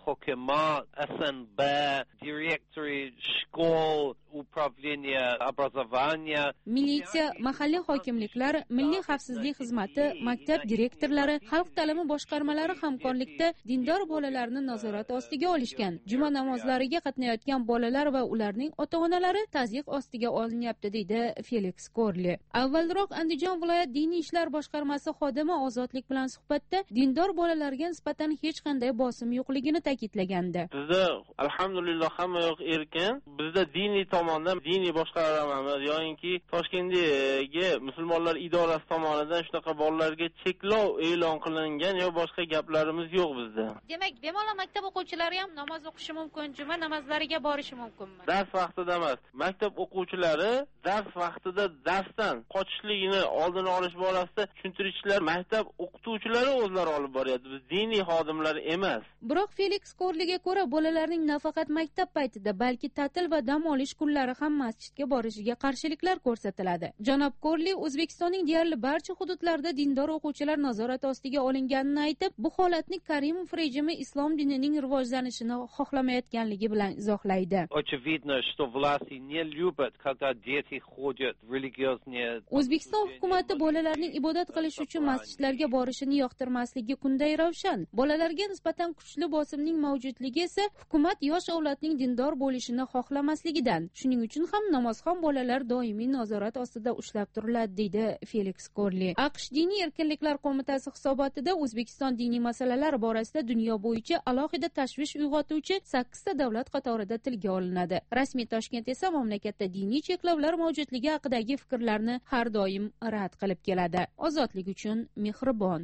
hukumat, S N B, direktori shkol, upravleniya образования. Militsiya, mahalliy hokimliklar, milliy xavfsizlik xizmati, maktab direktorlari, xalq ta'limi boshqarmalari hamkorlikda dindor bolalarni nazorat ostiga olishgan. Juma namozlariga qatnayotgan bolalar va ularning ota-onalari tazyiq ostiga olinyapti, deydi Felix Korli. Avvalroq Andijon viloyat diniy ishlar boshqarmasi xodimi Ozodlik bilan suhbatda dindor bolalarga nisbatan hech qanday bosim yo'qligini ta'kidlagandi. Bizda alhamdulillah hamma yoq erkin. Bizda diniy tomondan diniy boshqarmamiz yoki Toshkentdagi musulmonlar idorasi tomonidan shunaqa bolalarga cheklov e'lon qilingan yo boshqa gaplarimiz yo'q bizda. Demak, bemalol maktab o'quvchilari ham namoz o'qishi mumkin, juma namozlariga borishi mumkinmi? Dars vaqtida emas. Maktab o'quvchilari dars vaqtida darsdan qochishligini oldini olish borasida tushuntirishlar maktab o'qituvchilari o'zlari olib boryapti. Biz diniy xodimlar emas. Biroq Felix Korliga ko'ra, bolalarning nafaqat maktab paytida, balki ta'til va dam olish kunlari ham masjidga borishiga qarshiliklar ko'rsatiladi. Janob Korli O'zbekistonning deyarli barcha hududlarida dindor o'quvchilar nazorat ostiga olinganini aytib, bu holatni Karimov rejimi islom dinining rivojlanishini xohlamayotganligi bilan izohlaydi. Очевидно, что власти не любят, когда дети ходят в религиозные. O'zbekiston hukumati bolalarning ibodat qilish uchun masjidlarga borishini yoqtirmasligi kunday ravshan. Bolalarga nisbatan kuchli bosimning mavjudligi esa hukumat yosh avlodning dindor bo'lishini xohlamasligidan. Shuning uchun ham namozxon bolalar doimiy nazorat ostida ushlab turiladi, deydi Felix Korli. AQSh Diniy erkinliklar qo'mitasi hisobotida O'zbekiston diniy masalalar borasida dunyo bo'yicha alohida tashvish uyg'otuvchi sakkizta davlat qatorida tilga olinadi. Rasmiy Toshkent esa mamlakatda diniy cheklovlar mavjudligi haqidagi fikrlarni har doim rad qilib keladi. Ozodlik uchun mehribon.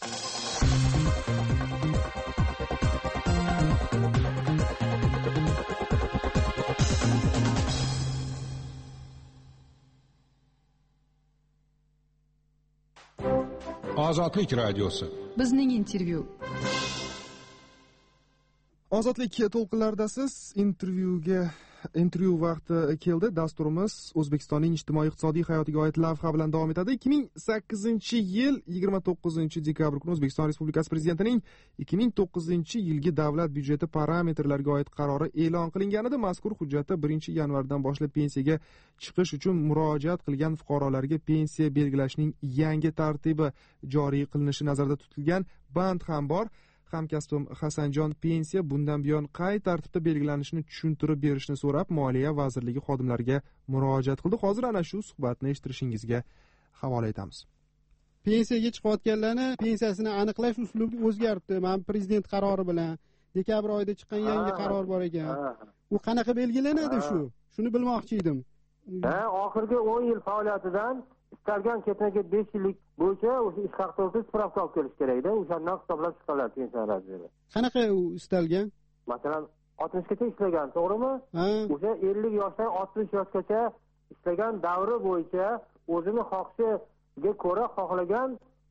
Ozodlik radiosi. Bizning intervyu. Ozodlik to'lqinlaridasiz. Intervyuga intervyu vaqti keldi. Dasturimiz O'zbekistonning ijtimoiy-iqtisodiy hayotiga oid lavha bilan davom etadi. ikki ming sakkizinchi yil yigirma to'qqizinchi dekabr kuni O'zbekiston Respublikasi Prezidentining ikki ming to'qqizinchi yilgi davlat byudjeti parametrlariga oid qarori e'lon qilingan edi. Mazkur hujjatda birinchi yanvardan boshlab pensiyaga chiqish uchun murojaat qilgan fuqarolarga pensiya belgilashning yangi tartibi joriy qilinishi nazarda tutilgan band ham bor. Hamkasbim Hasanjon pensiya bundan buyon qay tartibda belgilanishini tushuntirib berishni so'rab Moliya vazirligi xodimlariga murojaat qildi. Hozir ana shu suhbatni eshittirishingizga havola etamiz. Pensiyaga chiqayotganlarni pensiyasini aniqlash uslubi o'zgardi. Mana prezident qarori bilan dekabr oyida chiqqan yangi qaror bor ekan. U qanaqa belgilanadi shu? Shuni bilmoqchi edim. Ha, oxirgi o'n yil faoliyatidan istalgan ketma-ket besh yillik bo'yicha o'sha ish haqi to'g'risida spravka olib kelish kerakda. O'shandan hisoblab chiqiladi pensiya razmeri. Qanaqa u istalgan? Masalan, oltmishgacha ishlagan, to'g'rimi? O'sha ellik yoshdan oltmish yoshgacha ishlagan davri bo'yicha o'zini xohishiga ko'ra xohlagan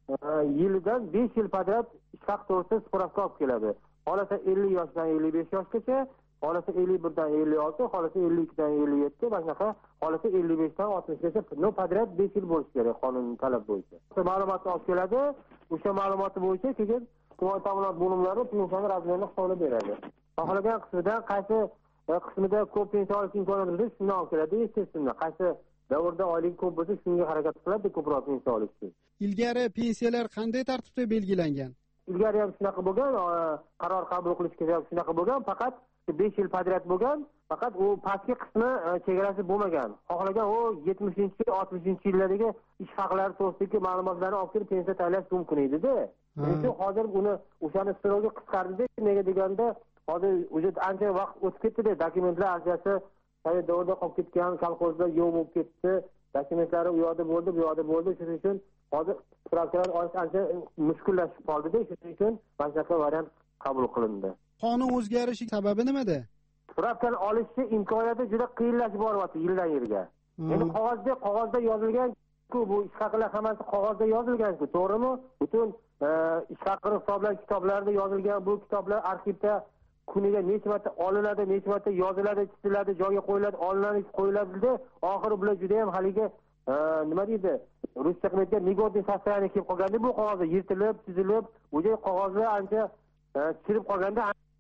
yilidan besh yil padrat ish haqi to'g'risida spravka olib keladi. Xohlasa ellik yoshdan ellik besh yoshgacha, xohlasa ellik birdan ellik olti, xohlasa ellik ikkidan ellik yetti, boshqa xohlasa ellik beshdan oltmishgacha no padrat besh yil bo'lishi kerak qonun talab bo'yicha. Ma'lumotni olib keladi, o'sha ma'lumot bo'yicha keyin tuman ta'minot bo'limlari pensiyani razmerini hisoblab beradi. Xohlagan qismidan qaysi qismida ko'p pensiya olish imkoniyati bo'lsa, shuni olib keladi, естественно. Qaysi davrda oylik ko'p bo'lsa, shunga harakat qiladi ko'proq pensiya olish uchun. Ilgari pensiyalar qanday tartibda belgilangan? Ilgari ham shunaqa bo'lgan, qaror qabul qilish kerak shunaqa bo'lgan, faqat besh yil padrat bo'lgan, faqat u pastki qismi chegarasi bo'lmagan. Xohlagan u yetmishinchi oltmishinchi yillardagi ish haqlari to'g'risidagi ma'lumotlarni olib kelib pensiya tayinlash mumkin edi-da. Lekin hozir uni o'shani stroga qisqardi. Nega deganda, hozir o'zi ancha vaqt o'tib ketdi-da, dokumentlar archasi davrda qolib ketgan, kolxozlar yo'q bo'lib ketdi, dokumentlari u yoqda bo'ldi, bu yoqda bo'ldi. Shuning uchun hozir spravkalar olish ancha mushkullashib qoldi-da. Shuning uchun boshqa variant qabul qilindi. Qonun o'zgarishi sababi nimada? Spravkani olishni imkoniyati juda qiyinlashib boryapti yildan yilga. Endi qog'ozda qog'ozda yozilgan-ku, bu ish haqlari hammasi qog'ozda yozilgan-ku, to'g'rimi? Butun ish haqini hisoblash kitoblarida yozilgan bu kitoblar arxivda kuniga necha marta olinadi, necha marta yoziladi, chiziladi, joyga qo'yiladi, olinadi, qo'yiladi-da, oxiri bular juda ham haliga nima deydi? Ruscha qiladigan negodniy sostoyaniga kelib qolganda bu qog'ozlar yirtilib, chizilib, o'sha qog'ozlar ancha chirib qolganda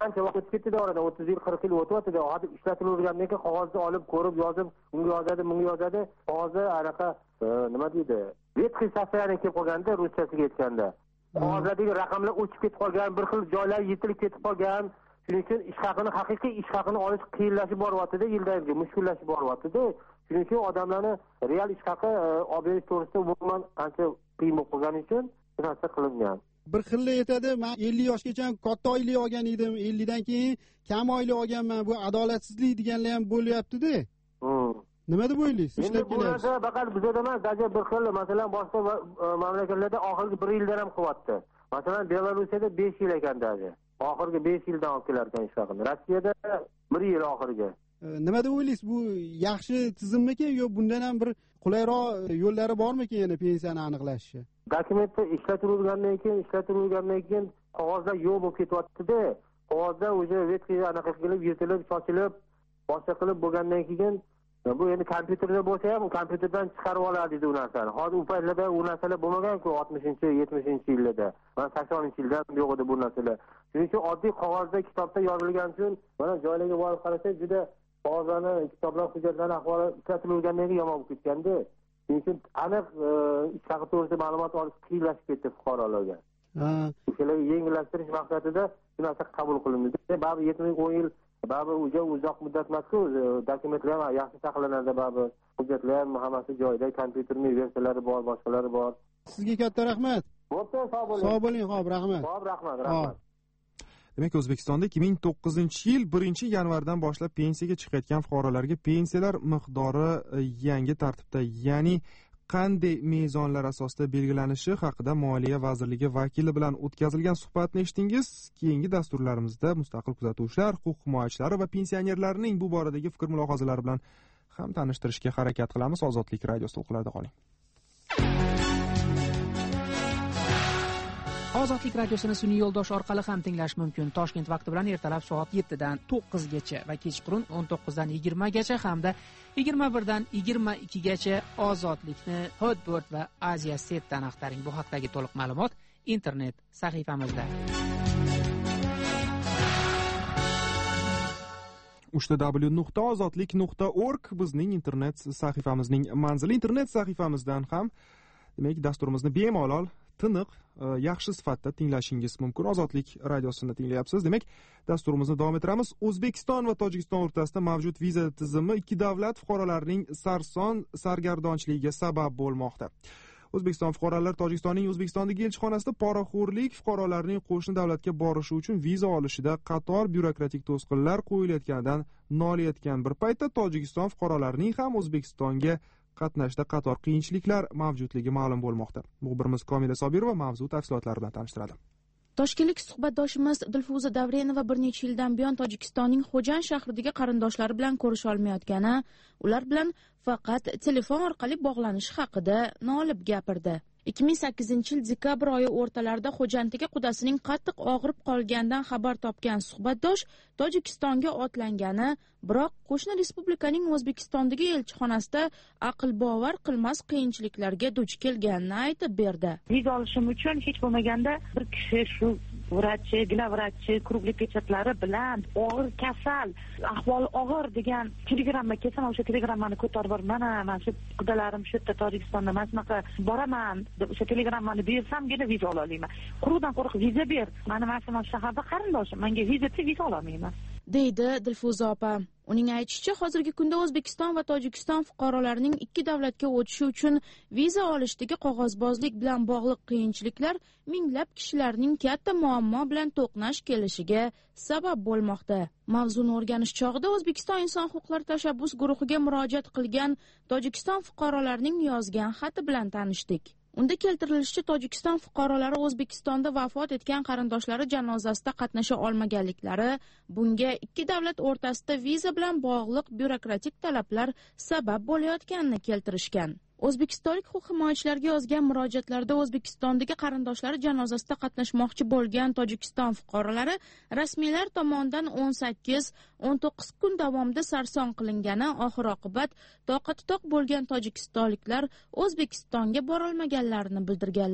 qancha vaqt o'tib ketdi oradan o'ttiz yil qirq yil o'tyapti. Hozir ishlatilavergandan keyin qog'ozni olib ko'rib yozib unga yozadi bunga yozadi qog'ozi anaqa nima deydi ветхий состояние kelib qolganda ruschasiga aytganda qog'ozlardagi raqamlar o'chib ketib qolgan bir xil joylar yetilib ketib qolgan. Shuning uchun ish haqini haqiqiy ish haqini olish qiyinlashib boryapti-da yildan yilga mushkullashib boryapti-da. Shuning uchun odamlarni real ish haqi olib berish to'g'risida umuman ancha qiyin bo'lib qolgani uchun bu narsa qilingan. Bir xilla aytadi, men ellik yoshgacha katta oylik olgan edim, ellik dan keyin kam oylik olganman. Bu adolatsizlik deganlar ham bo'lyapti-da. Nima deb o'ylaysiz? Ishlab kelayapti. Bu narsa faqat bizda emas, даже bir xil, masalan, boshqa mamlakatlarda oxirgi bir yildan ham qilyapti. Masalan, Belarusiyada besh yil ekan даже. Oxirgi besh yildan olib kelar ekan ish haqini. Rossiyada bir yil oxirgi. Nima deb o'ylaysiz? Bu yaxshi tizimmikan yo bundan ham bir qulayroq yo'llari bormikan yana pensiyani aniqlashga? Dokumentni ishlatirilgandan keyin, ishlatirilgandan keyin qog'ozlar yo'q bo'lib ketyapti-da. Qog'ozlar o'sha ветхий anaqa qilib, yirtilib, sochilib, boshqa qilib bo'lgandan keyin bu endi kompyuterda bo'lsa ham kompyuterdan chiqarib oladi deydi u narsani. Hozir u paytlarda u narsalar bo'lmagan-ku oltmishinchi yetmishinchi yillarda. Mana saksoninchi yildan yo'q edi bu narsalar. Shuning uchun oddiy qog'ozda kitobda yozilgani uchun mana joylarga borib qarasak juda qog'ozlarni, kitoblar, hujjatlarni ahvoli ishlatilgandan keyin yomon bo'lib ketganda. Shuning uchun aniq ish haqi to'g'risida ma'lumot olish qiyinlashib ketdi fuqarolarga. Ha. O'shalarni yengillashtirish maqsadida shu narsa qabul qilindi. Baribir yetmish o'n yil baribir o'sha uzoq muddat emas-ku, dokumentlar ham yaxshi saqlanadi, baribir hujjatlar ham hammasi joyida, kompyuterning versiyalari bor, boshqalari bor. Sizga katta rahmat. Bo'pti, sog' bo'ling. Sog' bo'ling, xo'p, rahmat. Xo'p, rahmat, rahmat. Demak, O'zbekistonda ikki ming to'qqizinchi yil birinchi yanvardan boshlab pensiyaga chiqayotgan fuqarolarga pensiyalar miqdori yangi tartibda, ya'ni qanday mezonlar asosida belgilanishi haqida Moliya vazirligi vakili bilan o'tkazilgan suhbatni eshitdingiz. Keyingi dasturlarimizda mustaqil kuzatuvchilar, huquq himoyachilari va pensionerlarning bu boradagi fikr mulohazalari bilan ham tanishtirishga harakat qilamiz. Ozodlik radiosi to'lqinlarida qoling. Ozodlik radiosini sun'iy yo'ldosh orqali ham tinglash mumkin. Toshkent vaqti bilan ertalab soat yettidan to'qqizgacha va kechqurun o'n to'qqizdan yigirmagacha hamda yigirma birdan yigirma ikkigacha Ozodlikni Hotbird va Asia Setdan axtaring. Bu haqdagi to'liq ma'lumot internet sahifamizda. uch t w nuqta ozodlik nuqta org bizning internet sahifamizning manzili. Internet sahifamizdan ham demak dasturimizni bemalol tiniq, yaxshi sifatda tinglashingiz mumkin. Ozodlik radiosini tinglayapsiz. Demak, dasturimizni davom ettiramiz. O'zbekiston va Tojikiston o'rtasida mavjud viza tizimi ikki davlat fuqarolarining sarson sargardonchiligiga sabab bo'lmoqda. O'zbekiston fuqarolari Tojikistonning O'zbekistondagi elchixonasida poraxo'rlik fuqarolarning qo'shni davlatga borishi uchun viza olishida qator byurokratik to'sqinlar qo'yilayotganidan nolayotgan bir paytda Tojikiston fuqarolarining ham O'zbekistonga qatnashda qator qiyinchiliklar mavjudligi ma'lum bo'lmoqda. Muxbirimiz Komila Sobirova mavzu tafsilotlari bilan tanishtiradi. Toshkentlik suhbatdoshimiz Dilfuza Davrenova bir necha yildan buyon Tojikistonning Xo'jan shahridagi qarindoshlari bilan ko'risha olmayotgani, ular bilan faqat telefon orqali bog'lanish haqida nolib gapirdi. ikki ming sakkizinchi yil dekabr oyi o'rtalarida Xo'jantaga qudasining qattiq og'rib qolganidan xabar topgan suhbatdosh Tojikistonga otlangani, biroq qo'shni respublikaning O'zbekistondagi elchixonasida aql bovar qilmas qiyinchiliklarga duch kelganini aytib berdi. Viza olishim uchun hech bo'lmaganda bir kishi shu vrachchi, glavvrachchi, kruglik pechatlari bilan og'ir kasal, ahvoli og'ir degan telegramma kelsam, o'sha telegrammani ko'tarib borib, mana men shu qudalarim shu yerda Tojikistonda mana shunaqa boraman deb o'sha telegrammani bersamgina viza ola olaman. Quruqdan quruq viza ber. Mani mana shu shaharda qarindoshim, menga viza te viza olmayman. deydi Dilfuza opa. Uning aytishicha, hozirgi kunda O'zbekiston va Tojikiston fuqarolarining ikki davlatga o'tishi uchun viza olishdagi qog'ozbozlik bilan bog'liq qiyinchiliklar minglab kishilarning katta muammo bilan to'qnash kelishiga sabab bo'lmoqda. Mavzuni o'rganish chog'ida O'zbekiston inson huquqlari tashabbus guruhiga murojaat qilgan Tojikiston fuqarolarining yozgan xati bilan tanishdik. Unda keltirilishicha, Tojikiston fuqarolari O'zbekistonda vafot etgan qarindoshlari janozasida qatnasha olmaganliklari, bunga ikki davlat o'rtasida viza bilan bog'liq byurokratik talablar sabab bo'layotganini keltirishgan. O'zbekistonlik huquq himoyachilarga yozgan murojaatlarida O'zbekistondagi qarindoshlari janozasida qatnashmoqchi bo'lgan Tojikiston fuqarolari rasmiylar tomonidan o'n sakkiz o'n to'qqiz kun davomida sarson qilingani, oxir-oqibat toqati toq bo'lgan tojikistonliklar O'zbekistonga borolmaganlarini bildirganlar.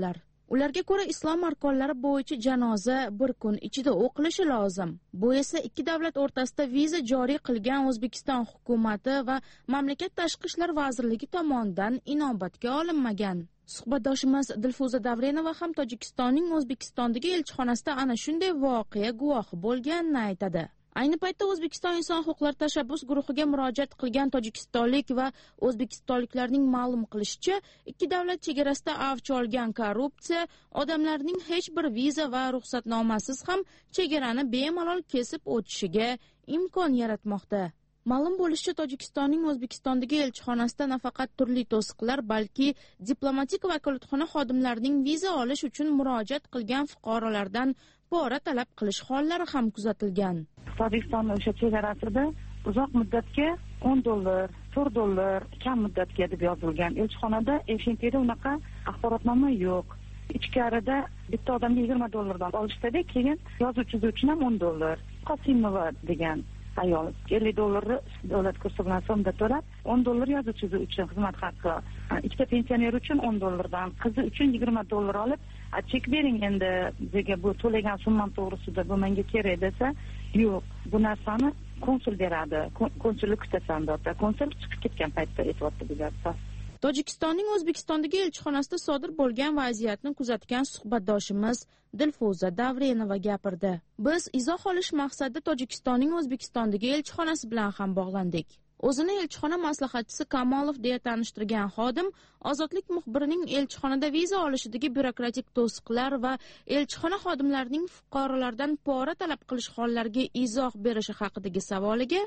Ularga ko'ra islom arkonlari bo'yicha janoza bir kun ichida o'qilishi lozim. Bu esa ikki davlat o'rtasida viza joriy qilgan O'zbekiston hukumati va mamlakat tashqi ishlar vazirligi tomonidan inobatga olinmagan. Suhbatdoshimiz Dilfuza Davrenova ham Tojikistonning O'zbekistondagi elchixonasida ana shunday voqea guvohi bo'lganini aytadi. Ayni paytda O'zbekiston inson huquqlari tashabbus guruhiga murojaat qilgan tojikistonlik va o'zbekistonliklarning ma'lum qilishicha, ikki davlat chegarasida avj olgan korrupsiya odamlarning hech bir viza va ruxsatnomasiz ham chegarani bemalol kesib o'tishiga imkon yaratmoqda. Ma'lum bo'lishicha, Tojikistonning O'zbekistondagi elchixonasida nafaqat turli to'siqlar, balki diplomatik vakolatxona xodimlarining viza olish uchun murojaat qilgan fuqarolardan pora talab qilish hollari ham kuzatilgan. Tojikistonning o'sha chegarasida uzoq muddatga o'n dollar, to'rt dollar kam muddatga deb yozilgan. Elchixonada Efintida unaqa axborotnoma yo'q. Ichkarida bitta odamga yigirma dollardan olishdi, keyin yozuvchi uchun ham o'n dollar. Qosimova degan ayol ellik dollarni davlat kursi bilan so'mda to'lab, o'n dollar yozuvchi uchun xizmat haqqi. Ikkita pensioner uchun o'n dollardan, qizi uchun yigirma dollar olib, chek bering endi bizga bu to'lagan summam to'g'risida bu menga kerak desa, yo'q, bu narsani konsul beradi. Konsullik kutasan deb, konsul chiqib ketgan paytda aytibdi bular. Tojikistonning O'zbekistondagi elchixonasida sodir bo'lgan vaziyatni kuzatgan suhbatdoshimiz Dilfuza Davrenova gapirdi. Biz izoh olish maqsadida Tojikistonning O'zbekistondagi elchixonasi bilan ham bog'landik. O'zini elchixona maslahatchisi Kamolov deya tanishtirgan xodim Ozodlik muxbirining elchixonada viza olishidagi byurokratik to'siqlar va elchixona xodimlarining fuqarolardan pora talab qilish hollariga izoh berishi haqidagi savoliga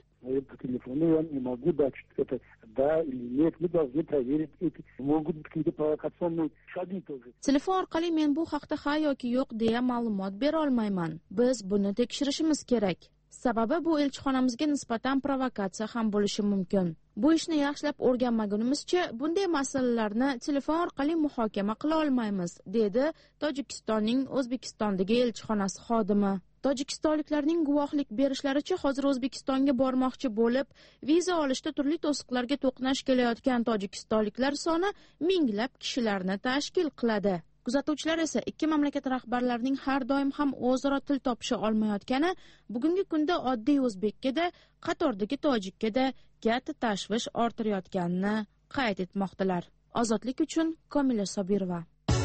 telefon orqali men bu haqda ha yoki yo'q deya ma'lumot bera olmayman. Biz buni tekshirishimiz kerak. Sababi bu elchixonamizga nisbatan provokatsiya ham bo'lishi mumkin. Bu ishni yaxshilab o'rganmagunimizcha bunday masalalarni telefon orqali muhokama qila olmaymiz, dedi Tojikistonning O'zbekistondagi elchixonasi xodimi. Tojikistonliklarning guvohlik berishlaricha, hozir O'zbekistonga bormoqchi bo'lib, viza olishda turli to'siqlarga to'qnash kelayotgan tojikistonliklar soni minglab kishilarni tashkil qiladi. Kuzatuvchilar esa ikki mamlakat rahbarlarining har doim ham o'zaro til topisha olmayotgani bugungi kunda oddiy o'zbekkada, qatordagi tojikkada katta tashvish orttirayotganini qayd etmoqdalar. Ozodlik uchun Komila Sobirova.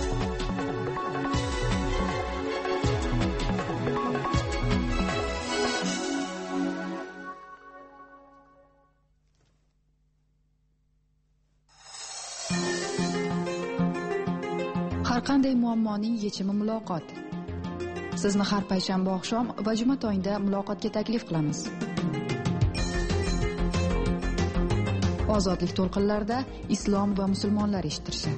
Har qanday muammoning yechimi muloqot. Sizni har payshanba oqshom va juma tongda muloqotga taklif qilamiz. Ozodlik to'lqinlarida islom va musulmonlar eshittirishi.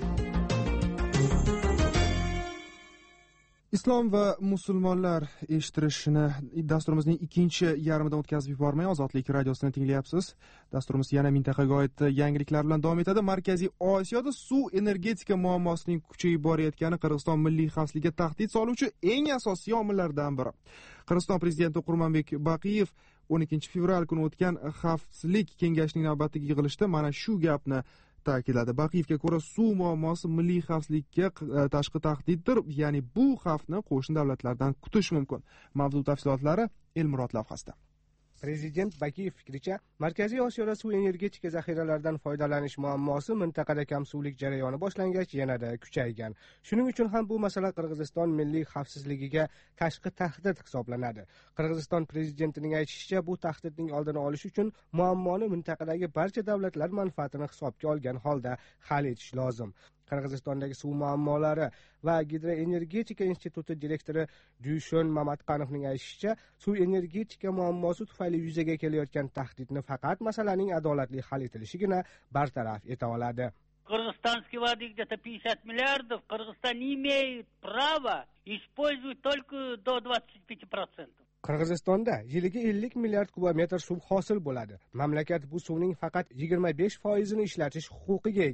Islom va musulmonlar eshittirishini dasturimizning ikkinchi yarmidan o'tkazib yubormay Ozodlik radiosini tinglayapsiz. Dasturimiz yana mintaqaga oid yangiliklar bilan davom etadi. Markaziy Osiyoda suv energetika muammosining kuchayib borayotgani Qirg'iziston milliy xavfsizligiga tahdid soluvchi eng asosiy omillardan biri. Qirg'iziston prezidenti Qurmanbek Baqiyev o'n ikkinchi fevral kuni o'tgan xavfsizlik kengashining navbatdagi yig'ilishda mana shu gapni ta'kidladi. Baqiyevga ko'ra, suv muammosi milliy xavfsizlikka tashqi tahdiddir, ya'ni bu xavfni qo'shni davlatlardan kutish mumkin. Mavzu tafsilotlari Elmurod lavhasida. Prezident Bakiyev fikricha, Markaziy Osiyoda suv energetika zaxiralaridan foydalanish muammosi mintaqada kamsuvlik jarayoni boshlangach yanada kuchaygan. Shuning uchun ham bu masala Qirg'iziston milliy xavfsizligiga tashqi tahdid hisoblanadi. Qirg'iziston prezidentining aytishicha, bu tahdidning oldini olish uchun muammoni mintaqadagi barcha davlatlar manfaatini hisobga olgan holda hal etish lozim. Qirg'izistondagi suv muammolari va gidroenergetika instituti direktori Duyshon Mamatqanovning aytishicha, suv energetika muammosi tufayli yuzaga kelayotgan tahdidni faqat masalaning adolatli hal etilishigina bartaraf eta oladi. Кыргызстанские воды где-то пятьдесят миллиардов, Кыргызстан не имеет права использовать только до двадцати пяти процентов. Qirg'izistonda yiliga ellik milliard kubometr suv hosil bo'ladi. Mamlakat bu suvning faqat yigirma besh foizini ishlatish huquqiga ega.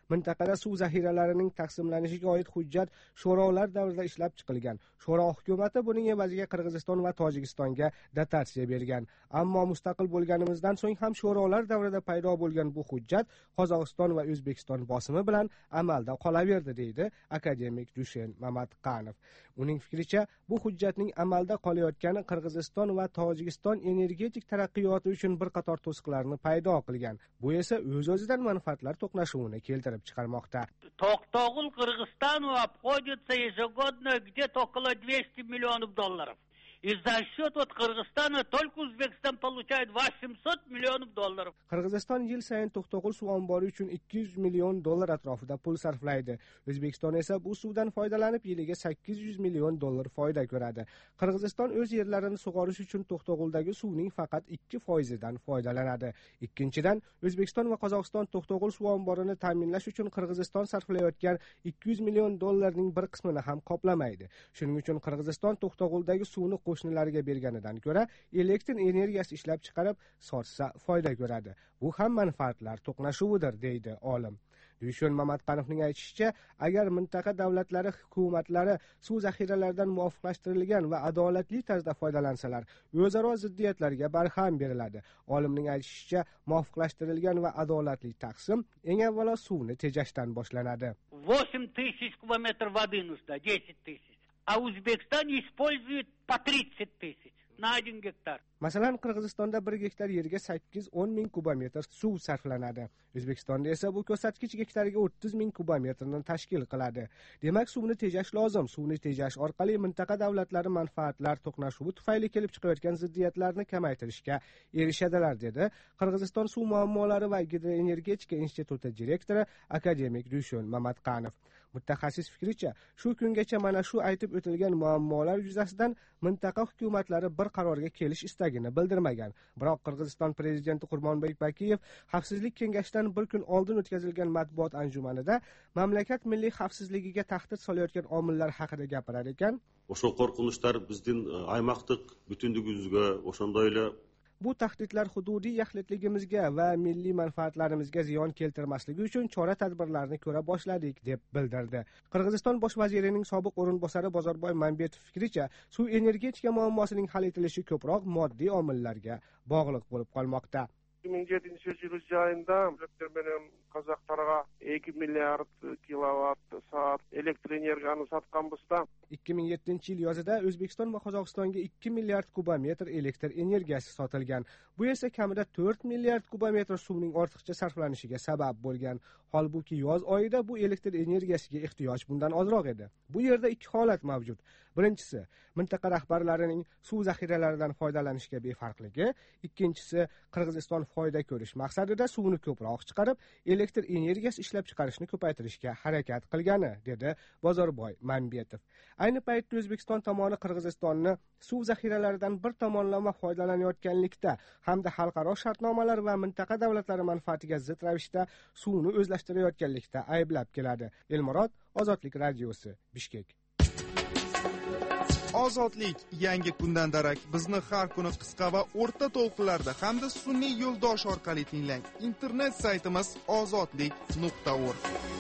mintaqada suv zaxiralarining taqsimlanishiga oid hujjat sho'rolar davrida ishlab chiqilgan. Sho'ro hukumati buning evaziga Qirg'iziston va Tojikistonga dotatsiya bergan. Ammo mustaqil bo'lganimizdan so'ng ham sho'rolar davrida paydo bo'lgan bu hujjat Qozog'iston va O'zbekiston bosimi bilan amalda qolaverdi, deydi akademik Dushen Mamatqanov. Uning fikricha, bu hujjatning amalda qolayotgani Qirg'iziston va Tojikiston energetik taraqqiyoti uchun bir qator to'siqlarni paydo qilgan. Bu esa o'z-o'zidan manfaatlar to'qnashuvini keltirib chiqarmoqda. Токтогул Кыргызстану обходится ежегодно где-то около двести миллионов долларов. И за счет вот Кыргызстана только Узбекистан получает восемьсот миллионов долларов. Qirg'iziston yil sayin To'qtog'ul suv ombori uchun ikki yuz million dollar atrofida pul sarflaydi. O'zbekiston esa bu suvdan foydalanib yiliga sakkiz yuz million dollar foyda ko'radi. Qirg'iziston o'z yerlarini sug'orish uchun To'qtog'uldagi suvning faqat ikki foizidan foydalanadi. Ikkinchidan, O'zbekiston va Qozog'iston To'qtog'ul suv omborini ta'minlash uchun Qirg'iziston sarflayotgan ikki yuz million dollarning bir qismini ham qoplamaydi. Shuning uchun Qirg'iziston To'qtog'uldagi suvni qo'shnilariga berganidan ko'ra elektr energiyasi ishlab chiqarib sotsa foyda ko'radi. Bu ham manfaatlar to'qnashuvidir, deydi olim. Dushen Mamatqanovning aytishicha, agar mintaqa davlatlari hukumatlari suv zaxiralaridan muvofiqlashtirilgan va adolatli tarzda foydalansalar, o'zaro ziddiyatlarga barham beriladi. Olimning aytishicha, muvofiqlashtirilgan va adolatli taqsim eng avvalo suvni tejashdan boshlanadi. восемь тысяч кубометров воды нужно, десять тысяч. А Узбекистан использует по тридцать тысяч на один гектар. Masalan, Qirg'izistonda bir gektar yerga sakkiz o'n ming kubometr suv sarflanadi. O'zbekistonda esa bu ko'rsatkich gektarga o'ttiz ming kubometrni tashkil qiladi. Demak, suvni tejash lozim. Suvni tejash orqali mintaqa davlatlari manfaatlar to'qnashuvi tufayli kelib chiqayotgan ziddiyatlarni kamaytirishga erishadilar, dedi Qirg'iziston suv muammolari va gidroenergetika instituti direktori akademik Dushen Mamatqanov. Mutaxassis fikricha, shu kungacha mana shu aytib o'tilgan muammolar yuzasidan mintaqa hukumatlari bir qarorga kelish istagini bildirmagan. Biroq Qirg'iziston prezidenti Qurbonbek Bakiyev Xavfsizlik kengashidan bir kun oldin o'tkazilgan matbuot anjumanida mamlakat milliy xavfsizligiga tahdid solayotgan omillar haqida gapirar ekan. O'sha qo'rqinchlar bizning aymaqtiq butunligimizga, o'shonday ele Bu tahdidlar hududiy yaxlitligimizga va milliy manfaatlarimizga ziyon keltirmasligi uchun chora-tadbirlarni ko'ra boshladik, deb bildirdi. Qirg'iziston bosh vazirining sobiq o'rinbosari Bozorboy Mambetov fikricha, suv energetika muammosining hal etilishi ko'proq moddiy omillarga bog'liq bo'lib qolmoqda. ikki ming yettinchi yil joyida qozoqlarga ikki milliard kilovatt soat elektr energiyani sotgan bo'lsa, ikki ming yettinchi yil yozida O'zbekiston va Qozog'istonga ikki milliard kubometr elektr energiyasi sotilgan. Bu esa kamida to'rt milliard kubometr suvning ortiqcha sarflanishiga sabab bo'lgan. Holbuki yoz oyida bu elektr energiyasiga ehtiyoj bundan ozroq edi. Bu yerda ikki holat mavjud. Birinchisi, mintaqa rahbarlarining suv zaxiralaridan foydalanishga befarqligi, ikkinchisi, Qirg'iziston foyda ko'rish maqsadida suvni ko'proq chiqarib, elektr energiyasi ishlab chiqarishni ko'paytirishga harakat qilgani, dedi Bozorboy Mambetov. Ayni paytda O'zbekiston tomoni Qirg'izistonni suv zaxiralaridan bir tomonlama foydalanayotganlikda hamda xalqaro shartnomalar va mintaqa davlatlari manfaatiga zid ravishda suvni o'zlashtirayotganlikda ayblab keladi. Elmurod, Ozodlik radiosi, Bishkek. Ozodlik yangi kundan darak. Bizni har kuni qisqa va o'rta to'lqinlarda hamda sun'iy yo'ldosh orqali tinglang. Internet saytimiz ozodlik nuqta org.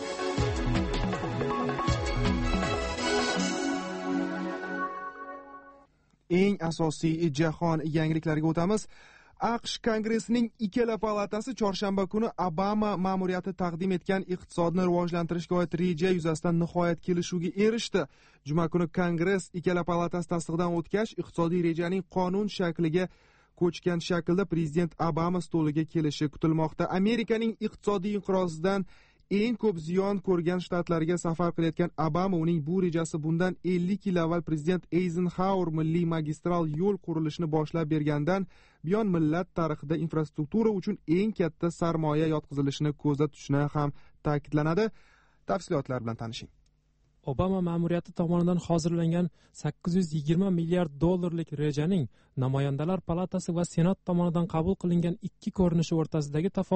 Eng asosiy jahon yangiliklariga o'tamiz. AQSh Kongressining ikkala palatasi chorshanba kuni Obama ma'muriyati taqdim etgan iqtisodni rivojlantirishga oid reja yuzasidan nihoyat kelishuvga erishdi. Juma kuni Kongress ikkala palatasi tasdiqdan o'tgach, iqtisodiy rejaning qonun shakliga ko'chgan shaklda prezident Obama stoliga kelishi kutilmoqda. Amerikaning iqtisodiy inqirozidan eng ko'p ziyon ko'rgan shtatlarga safar qilayotgan Obama uning bu rejasi bundan ellik yil avval prezident Eisenhower milliy magistral yo'l qurilishini boshlab bergandan buyon millat tarixida infrastruktura uchun eng katta sarmoya yotqizilishini ko'zda tutishini ham ta'kidlanadi. Tafsilotlar bilan tanishing. Obama ma'muriyati tomonidan hozirlangan sakkiz yuz yigirma milliard dollarlik rejaning namoyandalar palatasi va senat tomonidan qabul qilingan ikki ko'rinishi o'rtasidagi tafovut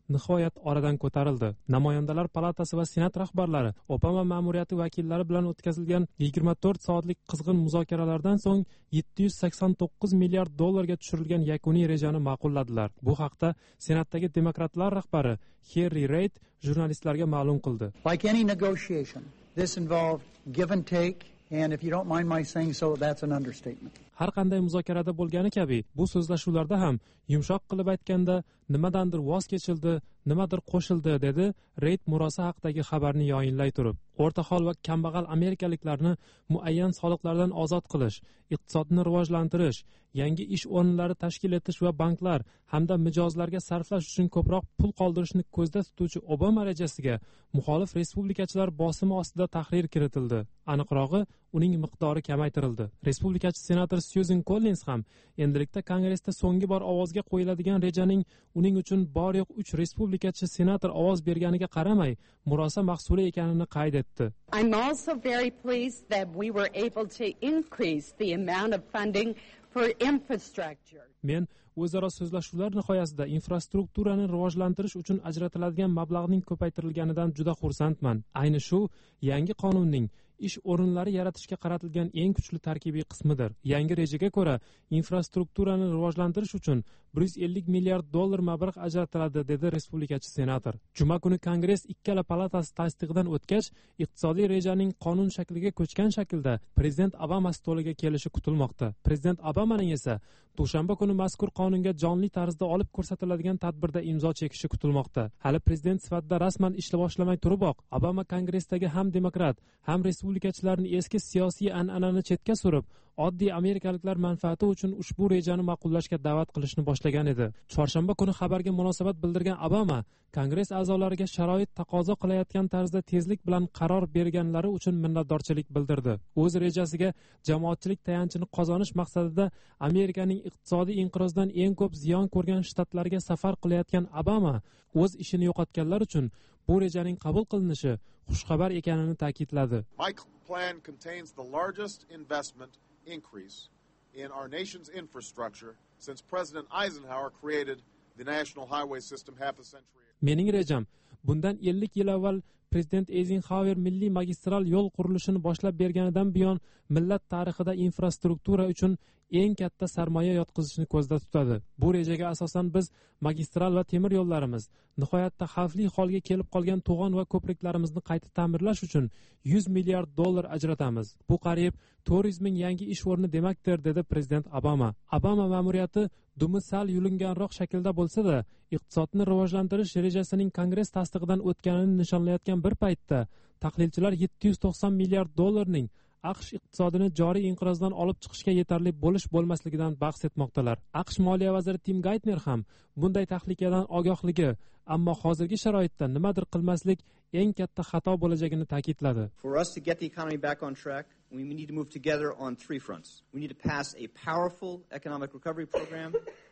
nihoyat oradan ko'tarildi. Namoyandalar palatasi va senat rahbarlari Obama ma'muriyati vakillari bilan o'tkazilgan yigirma to'rt soatlik qizg'in muzokaralardan so'ng yetti yuz sakson to'qqiz milliard dollarga tushirilgan yakuniy rejani ma'qulladilar. Bu haqda senatdagi demokratlar rahbari Harry Reid jurnalistlarga ma'lum qildi. Like any negotiation, this involved give and take, and if you don't mind my saying so, that's an understatement. Har qanday muzokarada bo'lgani kabi, bu so'zlashuvlarda ham yumshoq qilib aytganda nimadandir voz kechildi, nimadir qo'shildi, dedi Reid murosa haqidagi xabarni yoyinlay turib. O'rtahol va kambag'al amerikaliklarni muayyan soliqlardan ozod qilish, iqtisodni rivojlantirish, yangi ish o'rinlari tashkil etish va banklar hamda mijozlarga sarflash uchun ko'proq pul qoldirishni ko'zda tutuvchi Obama rejasiga muxolif respublikachilar bosimi ostida tahrir kiritildi. Aniqrog'i, uning miqdori kamaytirildi. Respublikachi senator Susan Collins ham endilikda Kongressda so'nggi bor ovozga qo'yiladigan rejaning uning uchun bor yo'q uch respublikachi senator ovoz berganiga qaramay murosa mahsuli ekanini qayd etdi. I'm also very pleased that we were able to increase the amount of funding for infrastructure. Men o'zaro so'zlashuvlar nihoyasida infrastrukturani rivojlantirish uchun ajratiladigan mablag'ning ko'paytirilganidan juda xursandman. Ayni shu yangi qonunning ish o'rinlari yaratishga qaratilgan eng kuchli tarkibiy qismidir. Yangi rejaga ko'ra infrastrukturani rivojlantirish uchun bir yuz ellik milliard dollar mablag' ajratiladi, dedi respublikachi senator. Juma kuni Kongress ikkala palatasi tasdiqdan o'tgach, iqtisodiy rejaning qonun shakliga ko'chgan shaklda prezident Obama stoliga kelishi kutilmoqda. Prezident Obamaning esa dushanba kuni mazkur qonunga jonli tarzda olib ko'rsatiladigan tadbirda imzo chekishi kutilmoqda. Hali prezident sifatida rasman ishla boshlamay turiboq, Obama Kongressdagi ham demokrat, ham respublikachilarning eski siyosiy an'anani chetga surib, oddiy amerikaliklar manfaati uchun ushbu rejani ma'qullashga da'vat qilishni boshlagan edi. Chorshanba kuni xabarga munosabat bildirgan Obama Kongress a'zolariga sharoit taqozo qilayotgan tarzda tezlik bilan qaror berganlari uchun minnatdorchilik bildirdi. O'z rejasiga jamoatchilik tayanchini qozonish maqsadida Amerikaning iqtisodiy inqirozdan eng ko'p ziyon ko'rgan shtatlarga safar qilayotgan Obama o'z ishini yo'qotganlar uchun bu rejaning qabul qilinishi xushxabar ekanini ta'kidladi. My plan contains the largest investment increase in our nation's infrastructure since President Eisenhower created the national highway system half a century ago. Mening rejam bundan ellik yil avval prezident Eisenhower milliy magistral yo'l qurilishini boshlab berganidan buyon millat tarixida infrastruktura uchun eng katta sarmoya yotqizishni ko'zda tutadi. Bu rejaga asosan biz magistral va temir yo'llarimiz, nihoyatda xavfli holga kelib qolgan to'g'on va ko'priklarimizni qayta ta'mirlash uchun yuz milliard dollar ajratamiz. Bu qariyb to'rt yuz ming yangi ish o'rni demakdir, dedi prezident Obama. Obama ma'muriyati dumi sal yulinganroq shaklda bo'lsa-da, iqtisodni rivojlantirish rejasining Kongress tasdig'idan o'tganini nishonlayotgan bir paytda tahlilchilar yetti yuz to'qson milliard dollarning AQSh iqtisodini joriy inqirozdan olib chiqishga yetarli bo'lish bo'lmasligidan bahs etmoqdalar. AQSh moliya vaziri Tim Geithner ham bunday tahlikadan ogohligi, ammo hozirgi sharoitda nimadir qilmaslik eng katta xato bo'lajagini ta'kidladi. For us to get the economy back on track, we need to move together on three fronts. We need to pass a powerful economic recovery program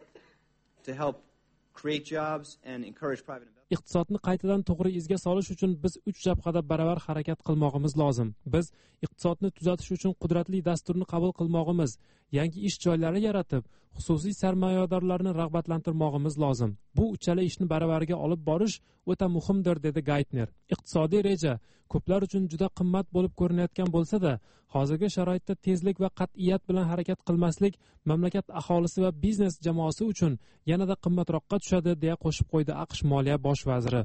to help create jobs and encourage private investment. Iqtisodni qaytadan to'g'ri izga solish uchun biz uch jabhada baravar harakat qilmog'imiz lozim. Biz iqtisodni tuzatish uchun qudratli dasturni qabul qilmog'imiz, yangi ish joylari yaratib, xususiy sarmoyadorlarni rag'batlantirmog'imiz lozim. Bu uchala ishni baravariga olib borish o'ta muhimdir, dedi Geithner. Iqtisodiy reja ko'plar uchun juda qimmat bo'lib ko'rinayotgan bo'lsa-da, hozirgi sharoitda tezlik va qat'iyat bilan harakat qilmaslik mamlakat aholisi va biznes jamoasi uchun yanada qimmatroqqa tushadi, deya qo'shib qo'ydi AQSh moliya bosh vaziri.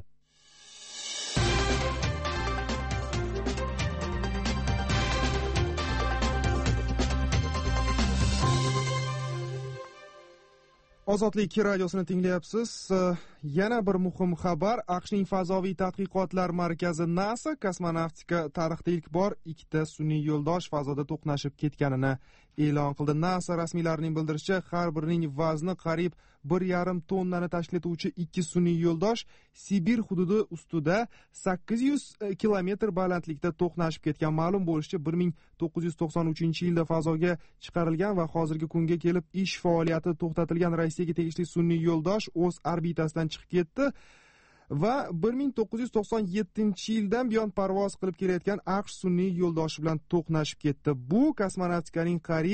Ozodlik radiosini tinglayapsiz. Yana bir muhim xabar. AQShning fazoviy tadqiqotlar markazi NASA kosmonavtika tarixda ilk bor ikkita sun'iy yo'ldosh fazoda to'qnashib ketganini e'lon qildi. NASA rasmiylarining bildirishicha, har birining vazni qariyb bir yarim tonnani tashkil etuvchi ikki sun'iy yo'ldosh Sibir hududi ustida sakkiz yuz kilometr balandlikda to'qnashib ketgan. Ma'lum bo'lishicha, bir ming to'qqiz yuz to'qson uchinchi yilda fazoga chiqarilgan va hozirgi kunga kelib ish faoliyati to'xtatilgan Rossiyaga tegishli sun'iy yo'ldosh o'z orbitasidan chiqib ketdi va bir ming to'qqiz yuz to'qson yettinchi yildan buyon parvoz qilib kelayotgan AQSh sun'iy yo'ldoshi bilan to'qnashib ketdi. Bu kosmonavtikaning qariyb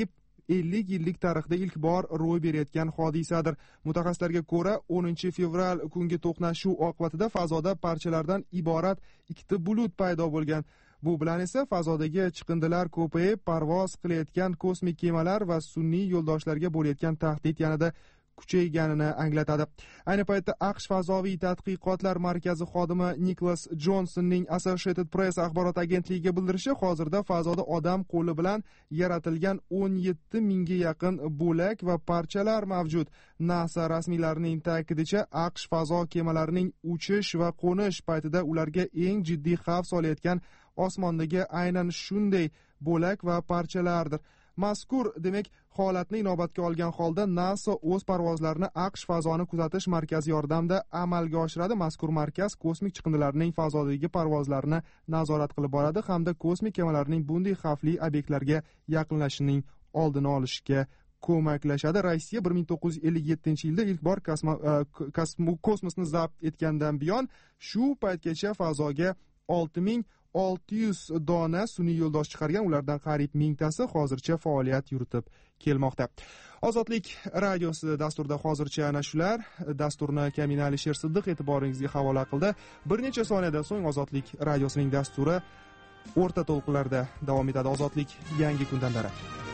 ellik yillik tarixda ilk bor ro'y berayotgan hodisadir. Mutaxassislarga ko'ra, o'ninchi fevral kungi to'qnashuv oqibatida fazoda parchalardan iborat ikkita bulut paydo bo'lgan. Bu bilan esa fazodagi chiqindilar ko'payib, parvoz qilayotgan kosmik kemalar va sun'iy yo'ldoshlarga bo'layotgan tahdid yanada kuchayganini anglatadi. Ayni paytda AQSh fazoviy tadqiqotlar markazi xodimi Niklas Jonsonning Associated Press axborot agentligiga bildirishicha, hozirda fazoda odam qo'li bilan yaratilgan o'n yetti mingga yaqin bo'lak va parchalar mavjud. NASA rasmiylarining ta'kidicha, AQSh fazo kemalarining uchish va qo'nish paytida ularga eng jiddiy xavf solayotgan osmondagi aynan shunday bo'lak va parchalardir. Mazkur, demak, holatni inobatga olgan holda NASA o'z parvozlarini AQSh fazoni kuzatish markazi yordamida amalga oshiradi. Mazkur markaz kosmik chiqindilarning fazodagi parvozlarini nazorat qilib boradi hamda kosmik kemalarning bunday xavfli obyektlarga yaqinlashishining oldini olishga ko'maklashadi. Rossiya bir ming to'qqiz yuz ellik yettinchi yilda ilk bor kosmosni zabt etgandan buyon shu paytgacha fazoga olti ming olti yuz dona sun'iy yo'ldosh chiqargan, ulardan qariyb mingtasi hozircha faoliyat yuritib kelmoqda. Ozodlik radiosi dasturida hozircha ana shular. Dasturni Kamina Alisher Siddiq e'tiboringizga havola qildi. Bir necha soniyadan so'ng Ozodlik radiosining dasturi o'rta to'lqinlarda davom etadi. Ozodlik yangi kundan darak.